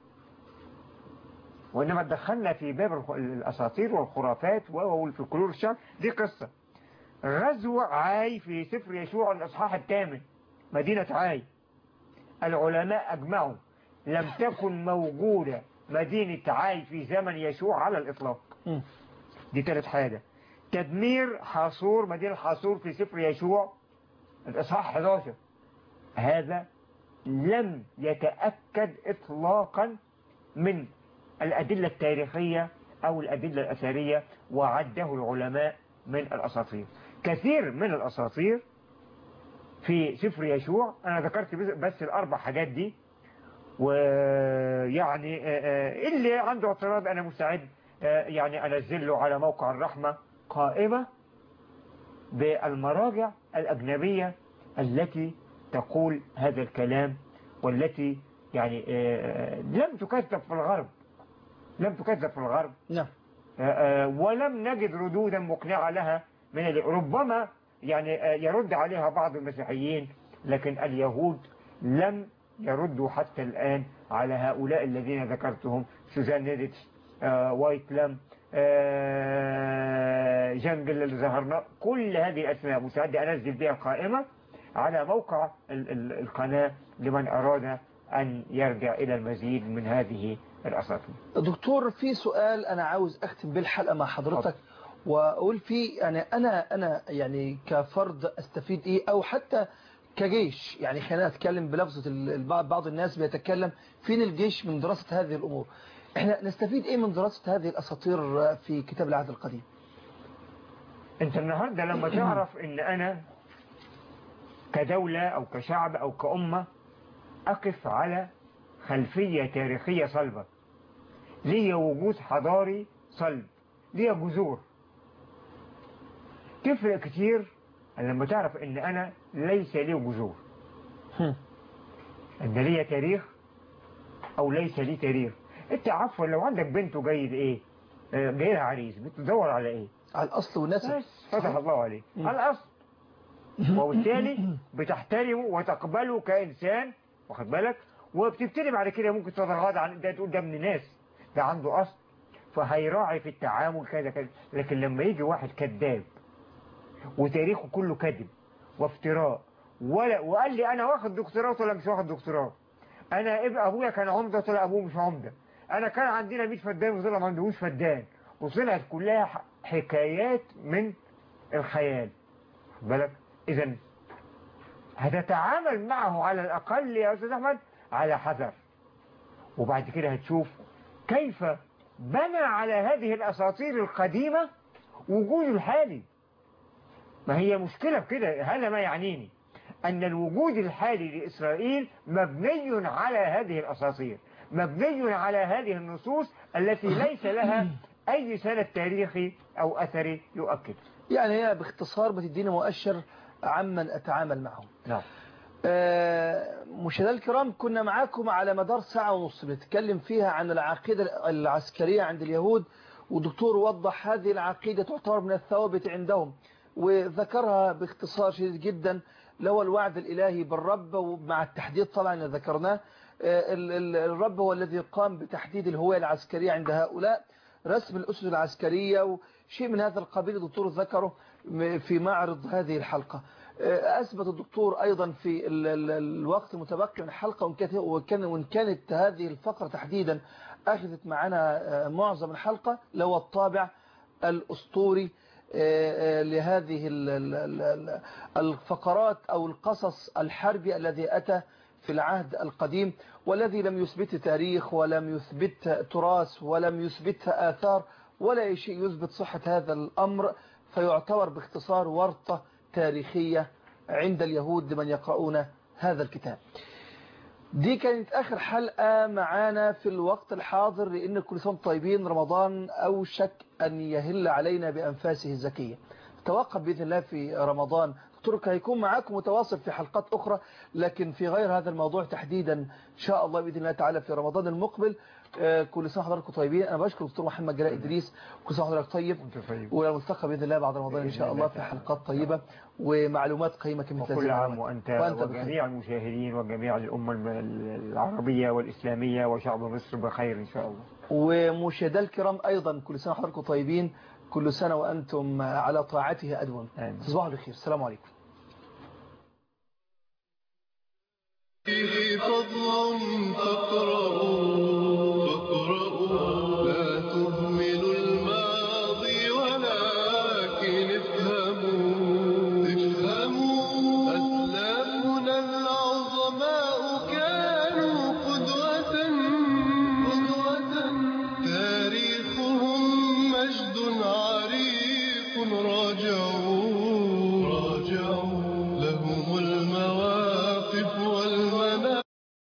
وإنما تدخلنا في باب الأساطير والخرافات والفلكلور الشعب. دي قصة غزو عاي في سفر يشوع الإصحاح الثامن، مدينة عاي. العلماء أجمعوا لم تكن موجودة مدينة عاي في زمن يشوع على الإطلاق. دي ثالث حاجة. تدمير حاصور، مدينة حاصور في سفر يشوع الإصحاح أحد عشر، هذا لم يتأكد إطلاقا من الأدلة التاريخية أو الأدلة الأثرية، وعده العلماء من الأساطير. كثير من الأساطير في سفر يشوع، أنا ذكرت بس الأربع حاجات دي، ويعني اللي عنده اعتراض أنا مستعد يعني أنزله على موقع الرحمة قائمة بالمراجع الأجنبية التي تقول هذا الكلام، والتي يعني لم تكذب في الغرب، لم تكذب في الغرب. نعم. ولم نجد ردودا مقنعة لها من ربما يعني يرد عليها بعض المسيحيين، لكن اليهود لم يردوا حتى الآن على هؤلاء الذين ذكرتهم، سوزان نيديتش، وايت لام، جنجل الزهرناء، كل هذه الأسماء مستعد أنزل بها القائمة على موقع القناة لمن أراد أن يرجع إلى المزيد من هذه الأساطير. دكتور، في سؤال أنا عاوز أختم بالحلقة مع حضرتك وأقول فيه، يعني أنا أنا يعني كفرد أستفيد إيه، أو حتى كجيش، يعني خلينا نتكلم بلفظة بعض الناس بيتكلم فين الجيش من دراسة هذه الأمور. احنا نستفيد ايه من دراسة هذه الأساطير في كتاب العهد القديم؟ انت النهاردة لما تعرف ان انا كدولة او كشعب او كأمة اقف على خلفية تاريخية صلبة، لي وجود حضاري صلب، لي جذور، تفرق كتير لما تعرف ان انا ليس لي جذور، ان لي تاريخ او ليس لي تاريخ. انت عفوا لو عندك بنت وجاي ايه جاي لها عريس، بتدور على ايه؟ على الاصل والنسب. بس فتح الله عليك، على الاصل، وبالتالي بتحترمه وتقبله كانسان، واخد بالك، وبتبتدي بعد كده ممكن تتغاضى عن ده، تقول ده ابن ناس، ده عنده اصل، فهيراعي في التعامل كذا كذا. لكن لما يجي واحد كذاب وتاريخه كله كذب وافتراء، ولا وقال لي انا واخد دكتوراه ولا مش واخد دكتوراه، انا ابن ابويا كان عمده طلع ابوه مش عمده، انا كان عندنا مية فدان وطلع ما عندهوش فدان، وطلعت كلها حكايات من الخيال، بالك. اذا هتتعامل معه على الاقل يا استاذ احمد على حذر، وبعد كده هتشوف كيف بنى على هذه الاساطير القديمه وجوده الحالي. ما هي مشكله بكده، هذا ما يعنيني أن الوجود الحالي لإسرائيل مبني على هذه الأساطير، مبني على هذه النصوص التي ليس لها أي سند تاريخي أو أثري يؤكد. يعني هي باختصار بتدينا مؤشر عمن أتعامل معهم. نعم. آه مشاهدينا الكرام، كنا معاكم على مدار ساعة ونص بنتكلم فيها عن العقيدة العسكرية عند اليهود، ودكتور وضح هذه العقيدة تعتبر من الثوابت عندهم، وذكرها باختصار شديد جدا، اللي هو الوعد الإلهي بالرب، ومع التحديد طبعا اللي ذكرناه. الرب هو الذي قام بتحديد الهوية العسكرية عند هؤلاء، رسم الأسس العسكرية وشيء من هذا القبيل الدكتور ذكره في معرض هذه الحلقة. أثبت الدكتور أيضا في الوقت المتبقي من الحلقة، وإن كانت هذه الفقرة تحديدا أخذت معنا معظم الحلقة، لو الطابع الأسطوري لهذه الفقرات أو القصص الحربي الذي أتى في العهد القديم، والذي لم يثبت تاريخ ولم يثبت تراث ولم يثبت آثار ولا شيء يثبت صحة هذا الأمر، فيعتبر باختصار ورطة تاريخية عند اليهود لمن يقرؤون هذا الكتاب. دي كانت آخر حلقة معانا في الوقت الحاضر، لأن كل سنة طيبين، رمضان أوشك أن يهل علينا بأنفاسه الزكية. توقف بإذن الله في رمضان. دكتور هيكون معاكم متواصل في حلقات أخرى، لكن في غير هذا الموضوع تحديدا إن شاء الله بإذن الله تعالى في رمضان المقبل. كل سنة حضراتكم طيبين. أنا بشكر الدكتور محمد جلال إدريس، كل سنة حضرتك طيب، ونلتقي بإذن الله بعد رمضان إن شاء الله في حلقات طيبة ومعلومات قيمة كمثل كل عام وأنت, وأنت وجميع المشاهدين وجميع الأمة العربية والإسلامية وشعب مصر بخير إن شاء الله. ومشاهدينا الكرام أيضا كل سنة حضراتكم طيبين، كل سنة وأنتم على طاعته أدوم. تصبحوا بخير. السلام عليكم.